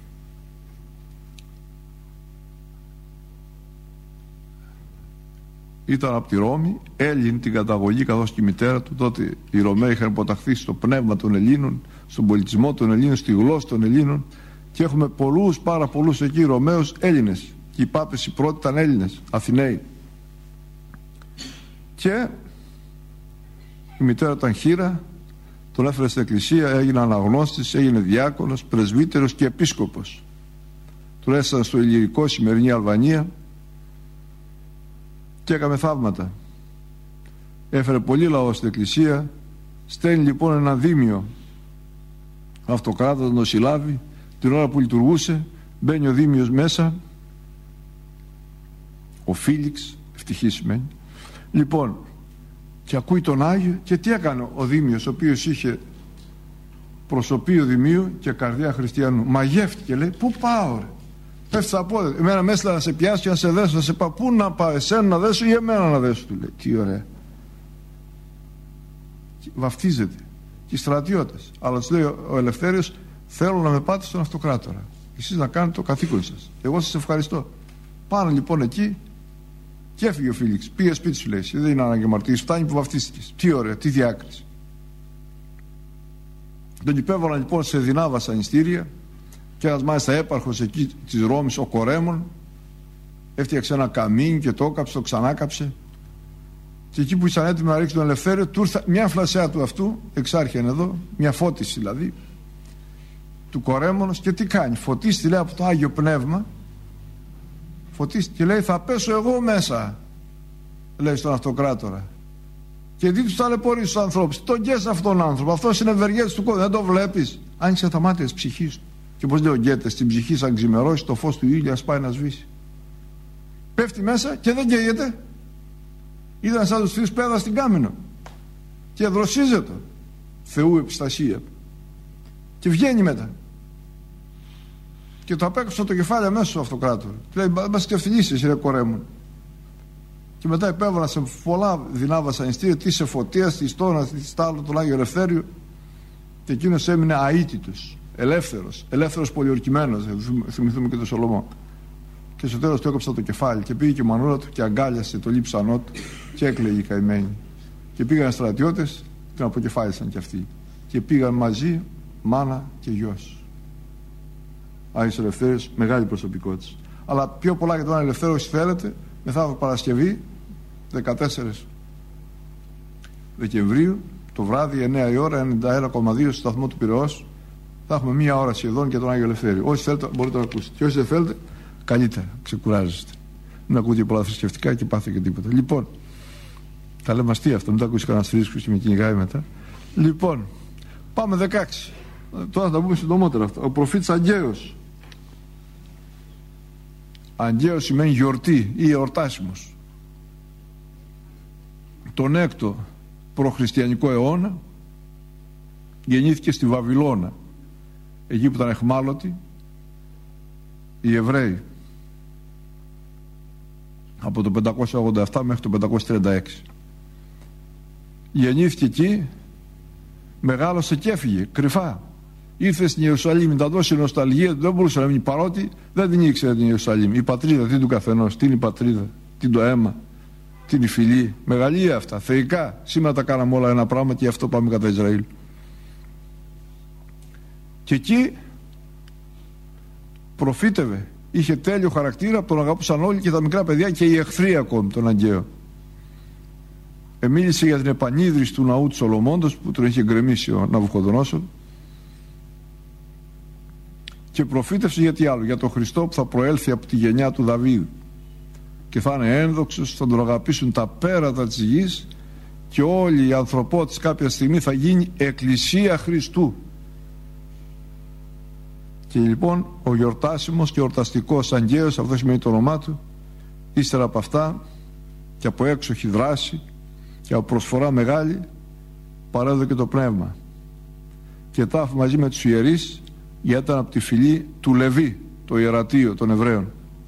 ήταν από τη Ρώμη, Έλλην την καταγωγή καθώς και η μητέρα του. Τότε οι Ρωμαίοι είχαν υποταχθεί στο πνεύμα των Ελλήνων, στον πολιτισμό των Ελλήνων, στη γλώσσα των Ελλήνων, και έχουμε πολλούς, πάρα πολλούς εκεί Ρωμαίους Έλληνες, και οι πάπες οι πρώτοι ήταν Έλληνες, Αθηναίοι. Και η μητέρα ήταν χήρα, τον έφερε στην εκκλησία, έγινε αναγνώστης, έγινε διάκονος, πρεσβύτερος και επίσκοπος. Τον έστειλαν στο Ηλυρικό, σημερινή Αλβανία, και έκαμε θαύματα. Έφερε πολύ λαό στην εκκλησία. Στέλνει λοιπόν ένα δήμιο αυτοκράτα, τον συλλάβει. Την ώρα που λειτουργούσε, μπαίνει ο δήμιος μέσα, ο Φίλιξ, ευτυχή σημαίνει. Λοιπόν, και ακούει τον Άγιο, και τι έκανε ο δήμιος, ο οποίος είχε προσωπείο Δημίου και καρδιά χριστιανού. Μαγεύτηκε, λέει, πού πάω ρε, πέφτει στα πόδια, εμένα με έστειλα να σε πιάσω και να σε δέσω, να σε πάω, πού να πάω, εσένα να δέσω ή εμένα να δέσω, του λέει. Τι ωραία. Βαφτίζεται και οι στρατιώτες, αλλά τους λέει ο Ελευθέριος, θέλω να με πάτε στον αυτοκράτορα, εσείς να κάνετε το καθήκον σας, εγώ σας ευχαριστώ. Πάνε λοιπόν εκεί και έφυγε ο Φίλιξ, πήγε σπίτι σου, λέει, δεν είναι ανάγκη μαρτύρης, φτάνει που βαφτίστηκες. Τι ωραία, τι διάκριση. Τον υπέβαλαν λοιπόν σε δεινά βασανιστήρια και ένας μάλιστα έπαρχος εκεί της Ρώμης, ο Κορέμων, έφτιαξε ένα καμίνι και το έκαψε, το ξανάκαψε, και εκεί που ήσαν έτοιμοι να ρίξει τον Ελευθέριο, του ήρθα μια φλασιά του αυτού, εξάρχεν εδώ, μια φώτιση δηλαδή του Κορέμονος, και τι κάνει, φωτίστη, λέει, από το Άγιο Πνεύμα, φωτίστη και λέει, θα πέσω εγώ μέσα, λέει στον αυτοκράτορα, και δει τους ταλαιπωρείς τους ανθρώπους. Τον Γκέτες αυτόν τον άνθρωπο, αυτός είναι ευεργέτης του κόσμου, δεν το βλέπεις? Άνοιξε τα μάτια της ψυχής του. Και πως λέει ο Γκέτες, στην ψυχή σαν ξημερώσει, το φως του ήλιου ας πάει να σβήσει. Πέφτει μέσα και δεν καίγεται. Ήταν σαν τους τρεις πέδα στην Κάμινο και δροσίζεται, Θεού επιστασία, και βγαίνει μετά και το απέκοψε το κεφάλι αμέσως στο αυτοκράτορα. Λέει, μας σκεφτηνήσεις ρε Κορέμον. Και μετά υπέβαλαν σε πολλά δεινά βασανιστήρια, τι σε φωτίας, τι στόνα, τι στάλο, τον Άγιο Ελευθέριο, και εκείνος έμεινε αίτητος, ελεύθερος, ελεύθερος πολιορκημένος. Θυμηθούμε και τον Σολομό. Και στο τέλος του έκοψε το κεφάλι και πήγε και η μανούλα του και αγκάλιασε το λείψανό του και έκλαιγε η καημένη. Και πήγαν στρατιώτες, την αποκεφάλισαν κι αυτοί. Και πήγαν μαζί μάνα και γιος. Άγιος Ελευθέριος, μεγάλη προσωπικότητα. Αλλά πιο πολλά για τον Ελευθέριο, όσοι θέλετε, μεθαύριο Παρασκευή, δεκατέσσερις Δεκεμβρίου, το βράδυ, εννιά η ώρα, ενενήντα ένα κόμμα δύο στο σταθμό του Πειραιώς, θα έχουμε μία ώρα σχεδόν για τον Άγιο Ελευθέριο. Όσοι θέλετε μπορείτε να ακούσετε. Και όσοι δεν θέλετε, καλύτερα, ξεκουράζεστε. Μην ακούτε πολλά θρησκευτικά και πάθε και τίποτα. Λοιπόν, τα λέμε αστεία αυτό, μην τα ακούσει κανένα θρήσκος και με κυνηγάει μετά. Λοιπόν, πάμε δεκαέξι. Τώρα θα τα πούμε συντομότερα αυτά. Ο προφήτης Αγκαίος. Αγκαίος σημαίνει γιορτή ή εορτάσιμος. Τον έκτο προχριστιανικό αιώνα γεννήθηκε στη Βαβυλώνα, εκεί που ήταν εχμάλωτοι οι Εβραίοι, από το πεντακόσια ογδόντα επτά μέχρι το πεντακόσια τριάντα έξι. Γεννήθηκε εκεί, μεγάλωσε και έφυγε κρυφά. Ήρθε στην Ιερουσαλήμ να τα δώσει νοσταλγία, δεν μπορούσε να μείνει, παρότι δεν την ήξερε την Ιερουσαλήμ. Η πατρίδα, τι είναι του καθενός, τι είναι η πατρίδα, τι είναι το αίμα, τι είναι η φυλή. Μεγαλεία αυτά, θεϊκά. Σήμερα τα κάναμε όλα ένα πράγμα και αυτό πάμε κατά Ισραήλ. Και εκεί προφήτευε, είχε τέλειο χαρακτήρα, τον αγαπούσαν όλοι και τα μικρά παιδιά και οι εχθροί ακόμη, τον Αγκαίο. Εμίλησε για την επανίδρυση του ναού του Σολομώντος που τον είχε γκρεμίσει ο Ναβουχοδονόσορ, και προφήτευσε για τι άλλο, για τον Χριστό που θα προέλθει από τη γενιά του Δαβίδ και θα είναι ένδοξος, θα τον αγαπήσουν τα πέρατα της γης και όλη η ανθρωπότητα κάποια στιγμή θα γίνει εκκλησία Χριστού. Και λοιπόν ο γιορτάσιμος και ορταστικός Αγκαίος, αυτό σημαίνει το όνομά του, ύστερα από αυτά και από έξοχη δράση και από προσφορά μεγάλη, παρέδωκε το πνεύμα και τάφη μαζί με τους ιερείς, γιατί ήταν από τη φυλή του Λεβί, το ιερατείο των Εβραίων.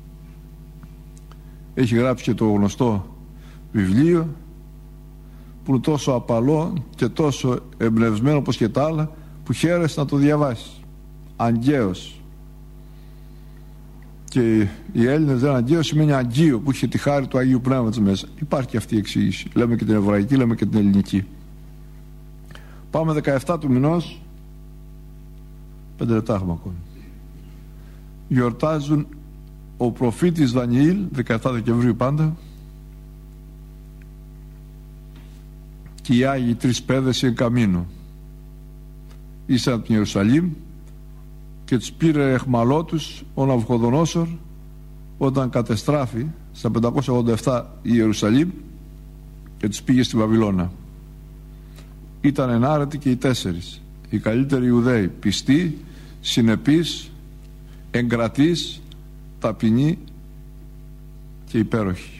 Έχει γράψει και το γνωστό βιβλίο που είναι τόσο απαλό και τόσο εμπνευσμένο όπως και τα άλλα, που χαίρεσαι να το διαβάσεις. Αγκαίος. Και οι Έλληνες λένε Αγκαίος σημαίνει Αγγείο, που είχε τη χάρη του Αγίου Πνεύματος μέσα. Υπάρχει και αυτή η εξήγηση. Λέμε και την εβραϊκή, λέμε και την ελληνική. Πάμε δεκαεφτά του μηνός. Πέντε λεπτά έχουμε ακόμη. Γιορτάζουν ο προφήτης Δανιήλ, δεκαεφτά Δεκεμβρίου πάντα, και οι Άγιοι τρεις πέδες εν καμίνο. Ήσαν από την Ιερουσαλήμ και τους πήρε εχμαλώτους ο Ναβουχοδονόσορ όταν κατεστράφη στα πεντακόσια ογδόντα επτά η Ιερουσαλήμ και τους πήγε στη Βαβυλώνα. Ήταν ενάρετοι και οι τέσσερις, οι καλύτεροι Ιουδαίοι, πιστοί, συνεπείς, εγκρατείς, ταπεινοί και υπέροχοι.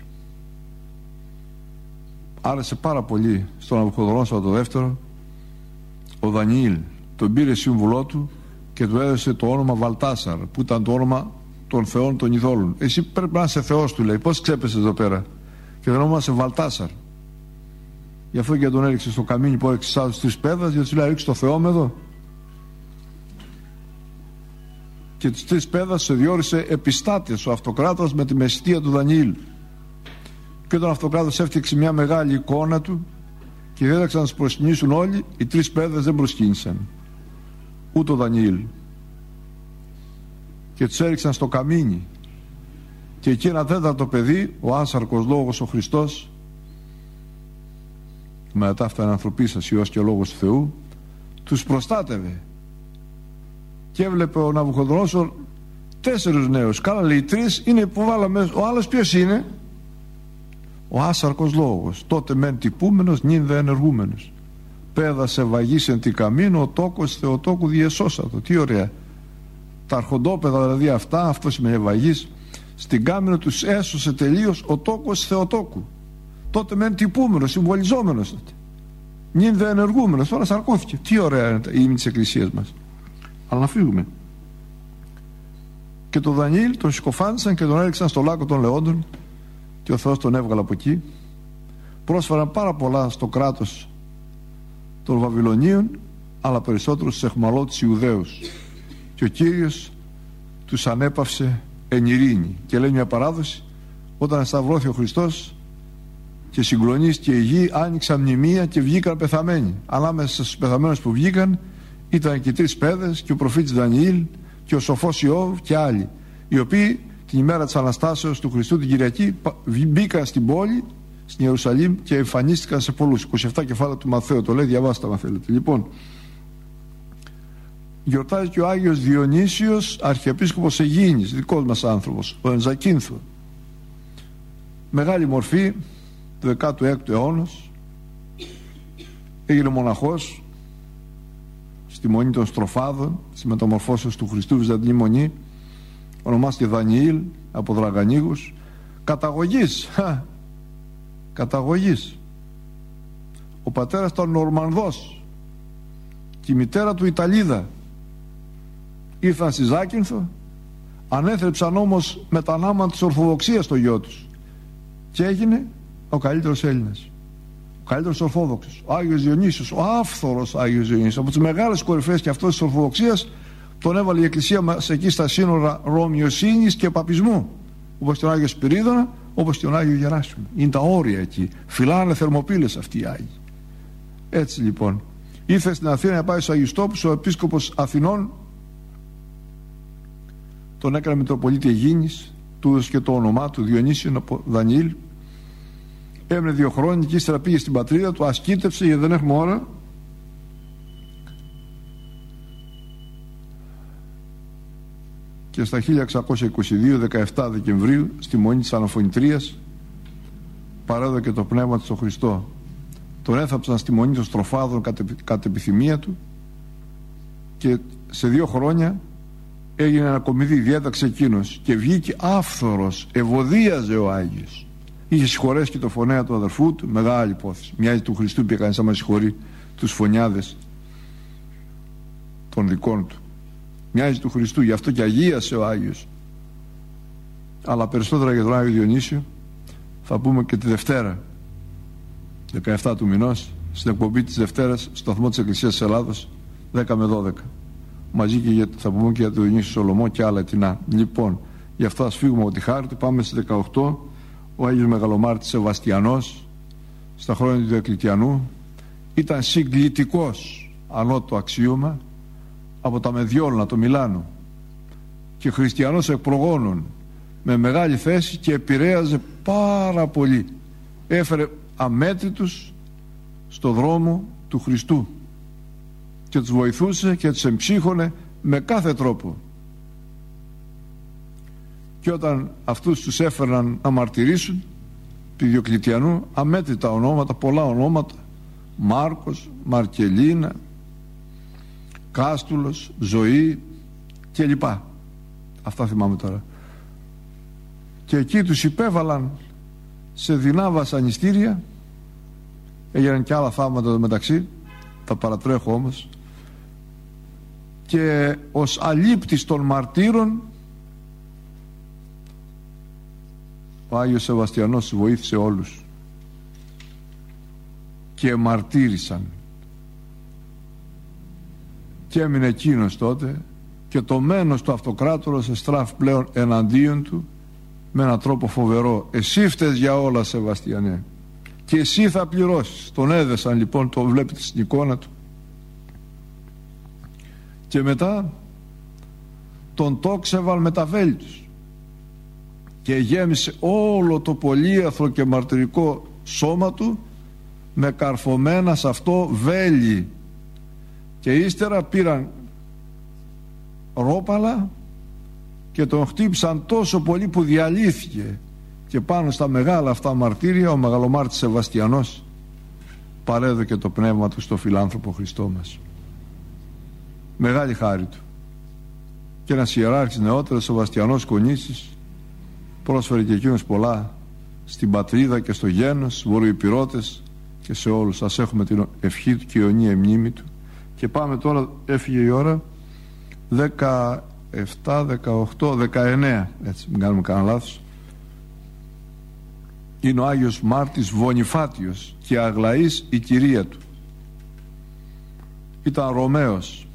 Άρεσε πάρα πολύ στον Ναβουχοδονόσορα το δεύτερο ο Δανιήλ, τον πήρε σύμβουλό του και του έδωσε το όνομα Βαλτάσαρ, που ήταν το όνομα των θεών των ειδόλων. Εσύ πρέπει να είσαι θεός, του λέει. Πώς ξέπεσες εδώ πέρα? Και δεν ονόμασε Βαλτάσαρ. Γι' αυτό και τον έριξε στο καμίνι που έριξε άλλους τρεις πέδας, γιατί του λέει ρίξε το Θεό με εδώ. Και τις τρεις πέδας σε διόρισε επιστάτες ο αυτοκράτορας με τη μεσητεία του Δανιήλ. Και όταν ο αυτοκράτορας έφτιαξε μια μεγάλη εικόνα του και δίδαξαν να τους προσκυνήσουν όλοι, οι τρεις πέδες δεν προσκύνησαν, ούτε ο Δανιήλ, και τους έριξαν στο καμίνι. Και εκεί ένα τέταρτο παιδί, ο άσαρκος λόγος ο Χριστός, μετά αυτά είναι ανθρωπίσας Υιός και λόγος του Θεού, τους προστάτευε. Και έβλεπε ο Ναβουχοδονόσορ τέσσερους νέους. Καλά, λέει, τρεις είναι που βάλαμε. Ο άλλος ποιος είναι? Ο άσαρκος λόγος, τότε μεν τυπούμενος, νυν δε ενεργούμενος. Πέδασε βαγίσεν τη καμίνο, ο τόκος Θεοτόκου διεσώσατο. Τι ωραία. Τα αρχοντόπεδα δηλαδή αυτά, αυτό σημαίνει βαγής, στην κάμινο τους έσωσε τελείως ο τόκος Θεοτόκου. Τότε μεν τυπούμενος, συμβολιζόμενος τότε. Νυν δε ενεργούμενος, τώρα σαρκώθηκε. Τι ωραία είναι η ύμνη της Εκκλησίας μας. Αλλά να φύγουμε. Και τον Δανιήλ τον συκοφάντησαν και τον έριξαν στο λάκκο των λεόντων, και ο Θεός τον έβγαλε από εκεί. Πρόσφεραν πάρα πολλά στο κράτος των Βαβυλωνίων, αλλά περισσότερο στους εχμαλώτους Ιουδαίους, και ο Κύριος τους ανέπαυσε εν ειρήνη. Και λέει μια παράδοση, όταν σταυρώθη ο Χριστός και συγκλονίστηκε η γη, άνοιξαν μνημεία και βγήκαν πεθαμένοι. Ανάμεσα στους πεθαμένους που βγήκαν ήταν και οι τρεις πέδες και ο προφήτης Δανιήλ και ο σοφός Ιώβ και άλλοι, οι οποίοι την ημέρα της Αναστάσεως του Χριστού την Κυριακή μπήκαν στην πόλη, στην Ιερουσαλήμ, και εμφανίστηκαν σε πολλούς. είκοσι επτά κεφάλαια του Μαθαίου, το λέει, διαβάστε αν θέλετε. Λοιπόν, γιορτάζει και ο Άγιος Διονύσιος, Αρχιεπίσκοπος Αιγίνης, δικός μας άνθρωπος, ο Ενζακίνθου. Μεγάλη μορφή του δεκάτου έκτου αιώνος, έγινε μοναχός στη Μονή των Στροφάδων, στη μεταμορφώσεως του Χριστού, Βυζαντινή Μονή. Ονομάστηκε Δανιήλ, από Δραγανίγους, καταγωγής χα, καταγωγής. Ο πατέρας ήταν Νορμανδός και η μητέρα του Ιταλίδα. Ήρθαν στη Ζάκυνθο, ανέθρεψαν όμως με τα νάμα της Ορθοδοξίας το γιο τους, και έγινε ο καλύτερος Έλληνας, ο καλύτερος Ορθόδοξος, ο Άγιος Διονύσιος, ο άφθορος Άγιος Διονύσιος, από τις μεγάλες κορυφές και αυτός της Ορθοδοξίας. Τον έβαλε η Εκκλησία μας εκεί στα σύνορα Ρωμιοσύνης και Παπισμού, όπως τον Άγιο Σπυρίδωνα, όπως τον Άγιο Γεράσιμο. Είναι τα όρια εκεί, φυλάνε θερμοπύλες αυτοί οι Άγιοι. Έτσι λοιπόν, ήρθε στην Αθήνα να πάει στους Αγίους Τόπους. Ο Επίσκοπος Αθηνών τον έκανε Μητροπολίτη Αιγίνης, του έδωσε και το όνομά του Διονύσιο από Δανιήλ. Έμεινε δύο χρόνια και ύστερα πήγε στην πατρίδα του, ασκήτευσε, γιατί δεν έχουμε ώρα. Και στα χίλια εξακόσια είκοσι δύο, δεκαεπτά Δεκεμβρίου, στη Μονή της Αναφωνητρίας, παρέδωκε το πνεύμα του στον Χριστό. Τον έθαψαν στη Μονή των Στροφάδων κατ' επιθυμία του, και σε δύο χρόνια έγινε ένα κομιδί, διέταξε εκείνος, και βγήκε άφθορος, ευωδίαζε ο Άγιος. Είχε συγχωρέσει και το φωνέα του αδερφού του, μεγάλη υπόθεση. Μοιάζει του Χριστού που έκανε σαν να συγχωρεί τους φωνιάδες των δικών του. Μοιάζει του Χριστού, γι' αυτό και αγίασε ο Άγιος. Αλλά περισσότερα για τον Άγιο Διονύσιο θα πούμε και τη Δευτέρα, δεκαεπτά του μηνός, στην εκπομπή της Δευτέρας στο σταθμό της Εκκλησίας της Ελλάδος, δέκα με δώδεκα. Μαζί και για, θα πούμε και για τον Διονύσιο Σολομό και άλλα ετεινά. Λοιπόν, γι' αυτό ας φύγουμε από τη χάρη του. Πάμε στις δεκαοκτώ. Ο Άγιος Μεγαλομάρτης Σεβαστιανός, στα χρόνια του Διοκλητιανού, ήταν συγκλητικός, ανώτο αξίωμα, από τα Μεδιόλνα, το Μιλάνο, και χριστιανός εκ προγόνων, με μεγάλη θέση, και επηρέαζε πάρα πολύ. Έφερε αμέτρητους στο δρόμο του Χριστού και τους βοηθούσε και τους εμψύχωνε με κάθε τρόπο. Και όταν αυτούς τους έφεραν να μαρτυρήσουν του Διοκλητιανού, αμέτρητα ονόματα, πολλά ονόματα, Μάρκος, Μαρκελίνα, Κάστουλος, Ζωή και λοιπά. Αυτά θυμάμαι τώρα. Και εκεί τους υπέβαλαν σε δεινά βασανιστήρια. Έγιναν και άλλα θαύματα μεταξύ, τα παρατρέχω όμως. και ως αλήπτης των μαρτύρων ο Άγιος Σεβαστιανός βοήθησε όλους και μαρτύρησαν, και έμεινε εκείνος τότε και το μένος του αυτοκράτορος εστράφ πλέον εναντίον του με έναν τρόπο φοβερό. Εσύ φταίς για όλα, Σεβαστιανέ, και εσύ θα πληρώσεις. Τον έδεσαν λοιπόν, το βλέπετε στην εικόνα του, και μετά τον τόξευαν με τα βέλη τους και γέμισε όλο το πολύαθρο και μαρτυρικό σώμα του με καρφωμένα σε αυτό βέλη, και ύστερα πήραν ρόπαλα και τον χτύπησαν τόσο πολύ που διαλύθηκε, και πάνω στα μεγάλα αυτά μαρτύρια ο μεγαλομάρτης Σεβαστιανός παρέδωκε το πνεύμα του στο φιλάνθρωπο Χριστό μας. Μεγάλη χάρη του. Και ένας ιεράρχης νεότερος, Σεβαστιανός Κονήσης, πρόσφερε και εκείνος πολλά στην πατρίδα και στο γένος, στους βορειοϊπηρώτες και σε όλους. Ας έχουμε την ευχή του και η αιωνία μνήμη του. Και πάμε τώρα, έφυγε η ώρα, δεκαεπτά, δεκαοκτώ, δεκαεννέα, έτσι μην κάνουμε κανένα λάθος. Είναι ο Άγιος Μάρτης Βονιφάτιος και Αγλαής η κυρία του. Ήταν Ρωμαίος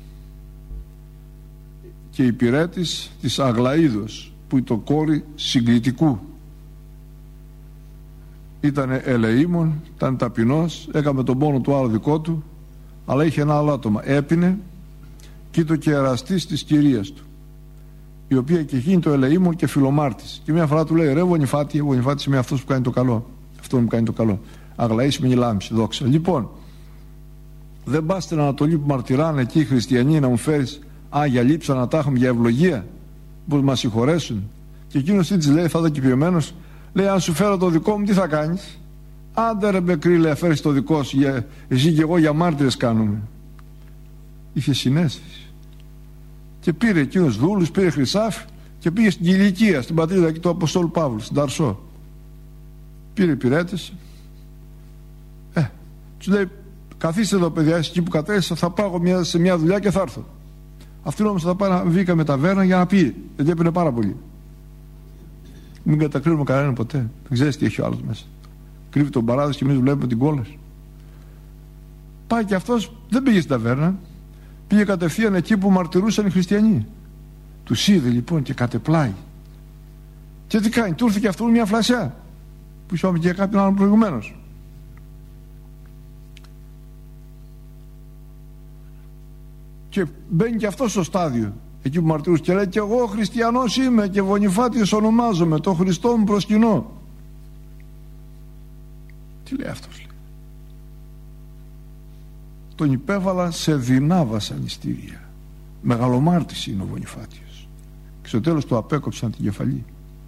και υπηρέτης της Αγλαίδος, που είναι το κόρη Συγκλητικού. Ήτανε ελεήμων, ήταν ταπεινός, έκαμε τον πόνο του άλλο δικό του, αλλά είχε ένα άλλο άτομα, έπινε, και το και εραστής της κυρίας του, η οποία και εκείνη το ελεήμων και φιλομάρτης. Και μια φορά του λέει: ρε Βονιφάτη, Βονιφάτη σημαίνει αυτός που κάνει το καλό, αυτό που κάνει το καλό. Αγλαής σημαίνει λάμψη, δόξα. Λοιπόν, δεν πας στην Ανατολή που μαρτυράνε εκεί οι χριστιανοί να μου φέρεις άγια λείψα να τα έχουμε για ευλογία, που μας συγχωρέσουν? Και εκείνος τι της λέει, θα ήταν κηπιωμένος, λέει: αν σου φέρω το δικό μου, τι θα κάνεις? Άντε ρε μπεκρή, λέει, φέρεις το δικό σου, για... εσύ και εγώ για μάρτυρες κάνουμε. Είχε συνέστηση και πήρε εκείνος δούλους, πήρε χρυσάφι και πήγε στην Κιλικία, στην πατρίδα του Αποστόλου Παύλου, στην Ταρσό. Πήρε υπηρέτες, ε, τους λέει: καθίστε εδώ παιδιά, εκεί που κατέστησα, θα πάω μια, σε μια δουλειά και θα έρθω. Αυτοί όμως θα πάει να βγήκα με ταβέρνα για να πει, γιατί έπαιρνε πάρα πολύ. Μην κατακρίνουμε κανέναν ποτέ, δεν ξέρεις τι έχει ο άλλος μέσα. Κρύβει τον παράδοση και εμείς βλέπουμε την κόλαση. Πάει και αυτός, δεν πήγε στην ταβέρνα, πήγε κατευθείαν εκεί που μαρτυρούσαν οι χριστιανοί. Τους είδε λοιπόν και κατεπλάει. Και τι κάνει, του ήρθε και αυτόν μια φλασιά που είπαμε και κάποιον άλλον προηγουμένως. Και μπαίνει και αυτό στο στάδιο εκεί που μαρτυρούσε και λέει: και εγώ χριστιανός είμαι και Βονιφάτιος ονομάζομαι, το Χριστό μου προσκυνώ. Τι λέει αυτός, λέει? Τον υπέβαλα σε δεινά βασανιστήρια. Μεγαλομάρτης είναι ο Βονιφάτιος. Και στο τέλος του απέκοψαν την κεφαλή.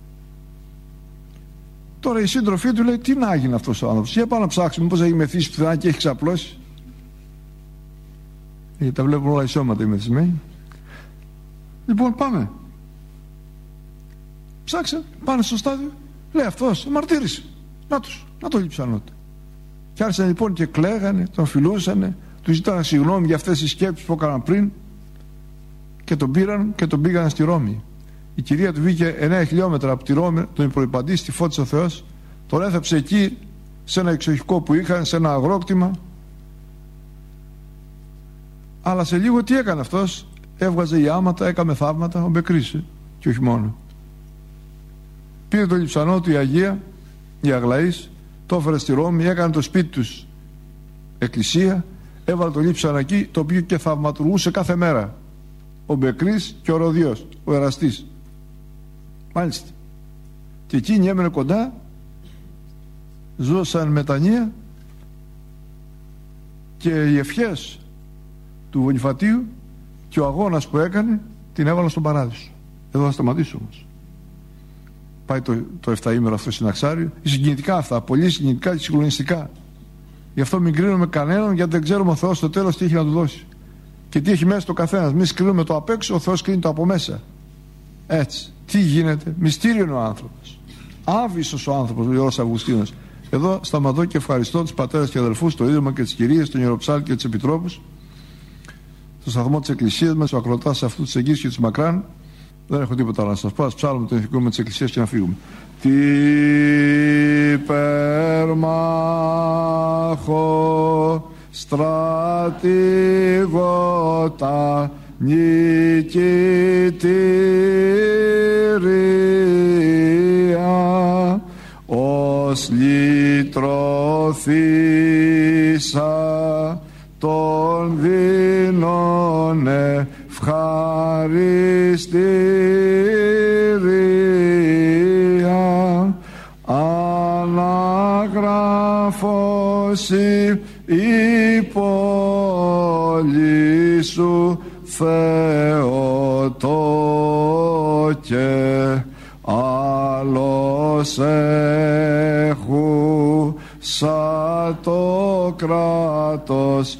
Τώρα η σύντροφή του λέει: τι να γίνει αυτός ο άνθρωπος? Για πάμε να ψάξουμε, μήπως έχει μεθύσει πουθενά και έχει ξαπλώσει. Γιατί τα βλέπουν όλα οι σώματα οι μεθυσμένοι. Λοιπόν, πάμε. Ψάξε, πάνε στο στάδιο. Λέει αυτός, μαρτύρησε. Να τους, να το λείψανότε. Και άρχισαν λοιπόν και κλαίγανε, τον φιλούσανε, του ζητάνε συγγνώμη για αυτές τις σκέψεις που έκαναν πριν, και τον πήραν και τον πήγαν στη Ρώμη. Η κυρία του βγήκε εννέα χιλιόμετρα από τη Ρώμη, τον προϋπαντήσει, τη φώτισε ο Θεός, τον έθεψε εκεί σε ένα εξοχικό που είχαν, σε ένα αγρόκτημα. Αλλά σε λίγο τι έκανε αυτός? Έβγαζε ιάματα, έκαμε θαύματα, ο Μπεκρίσε, και όχι μόνο. Πήρε το λειψανό του η Αγία, η Αγλαής, το έφερε στη Ρώμη, έκανε το σπίτι τους εκκλησία, έβαλε το λείψανο εκεί, το οποίο και θαυματουργούσε κάθε μέρα ο Μπεκρής και ο Ροδιός, ο εραστής. Μάλιστα. Και εκείνη έμενε κοντά, ζούσαν μετανία, και οι ευχές του Βονιφατίου και ο αγώνας που έκανε την έβαλαν στον παράδεισο. Εδώ θα σταματήσω όμως. Πάει το, το εφταήμερο αυτό συναξάριο. Συγκινητικά αυτά, πολύ συγκινητικά και συγκλονιστικά. Γι' αυτό μην κρίνουμε κανέναν, γιατί δεν ξέρουμε ο Θεός στο τέλος τι έχει να του δώσει και τι έχει μέσα στο καθένας. Μην κρίνουμε το απ' έξω, ο Θεός κρίνει το από μέσα. Έτσι. Τι γίνεται? Μυστήριο είναι ο άνθρωπος. Άβυσσος ο άνθρωπος, λέει ο Αυγουστίνος. Εδώ σταματώ και ευχαριστώ τους πατέρες και αδελφούς, το Ίδρυμα και τις κυρίες, τον Ιεροψάλτη και τους επιτρόπους, στο σταθμό της Εκκλησίας μας, ο ακροτάς αυτού της Εγγύης και της Μακράν. Δεν έχω τίποτα να σας πω. Ας ψάλουμε το ηθικό με της Εκκλησίας και να φύγουμε. Τι περμάχο στρατηγότα νικητήρια, ως λυτρωθήσα των δεινών ευχαριστήρια, αναγράφωση η πόλη σου Θεότο, και άλλος έχου σαν το κράτος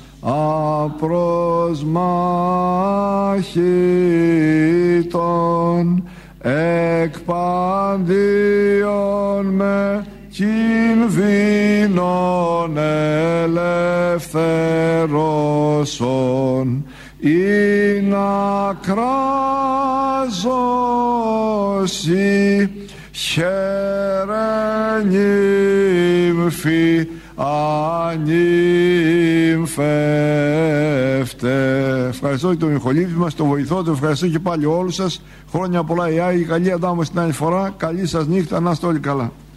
απροσμάχητον, εκ παντίον με κινδύνων ελευθερώσον, ή να κράζωσι χαίρε νύμφη ανύμφευτε. Ευχαριστώ και τον ηχολήπτη μας, τον βοηθό του. Ευχαριστώ και πάλι όλους σας. Χρόνια πολλά, οι Άγιοι. Καλή αντάμωση την άλλη φορά. Καλή σας νύχτα. Να είστε όλοι καλά.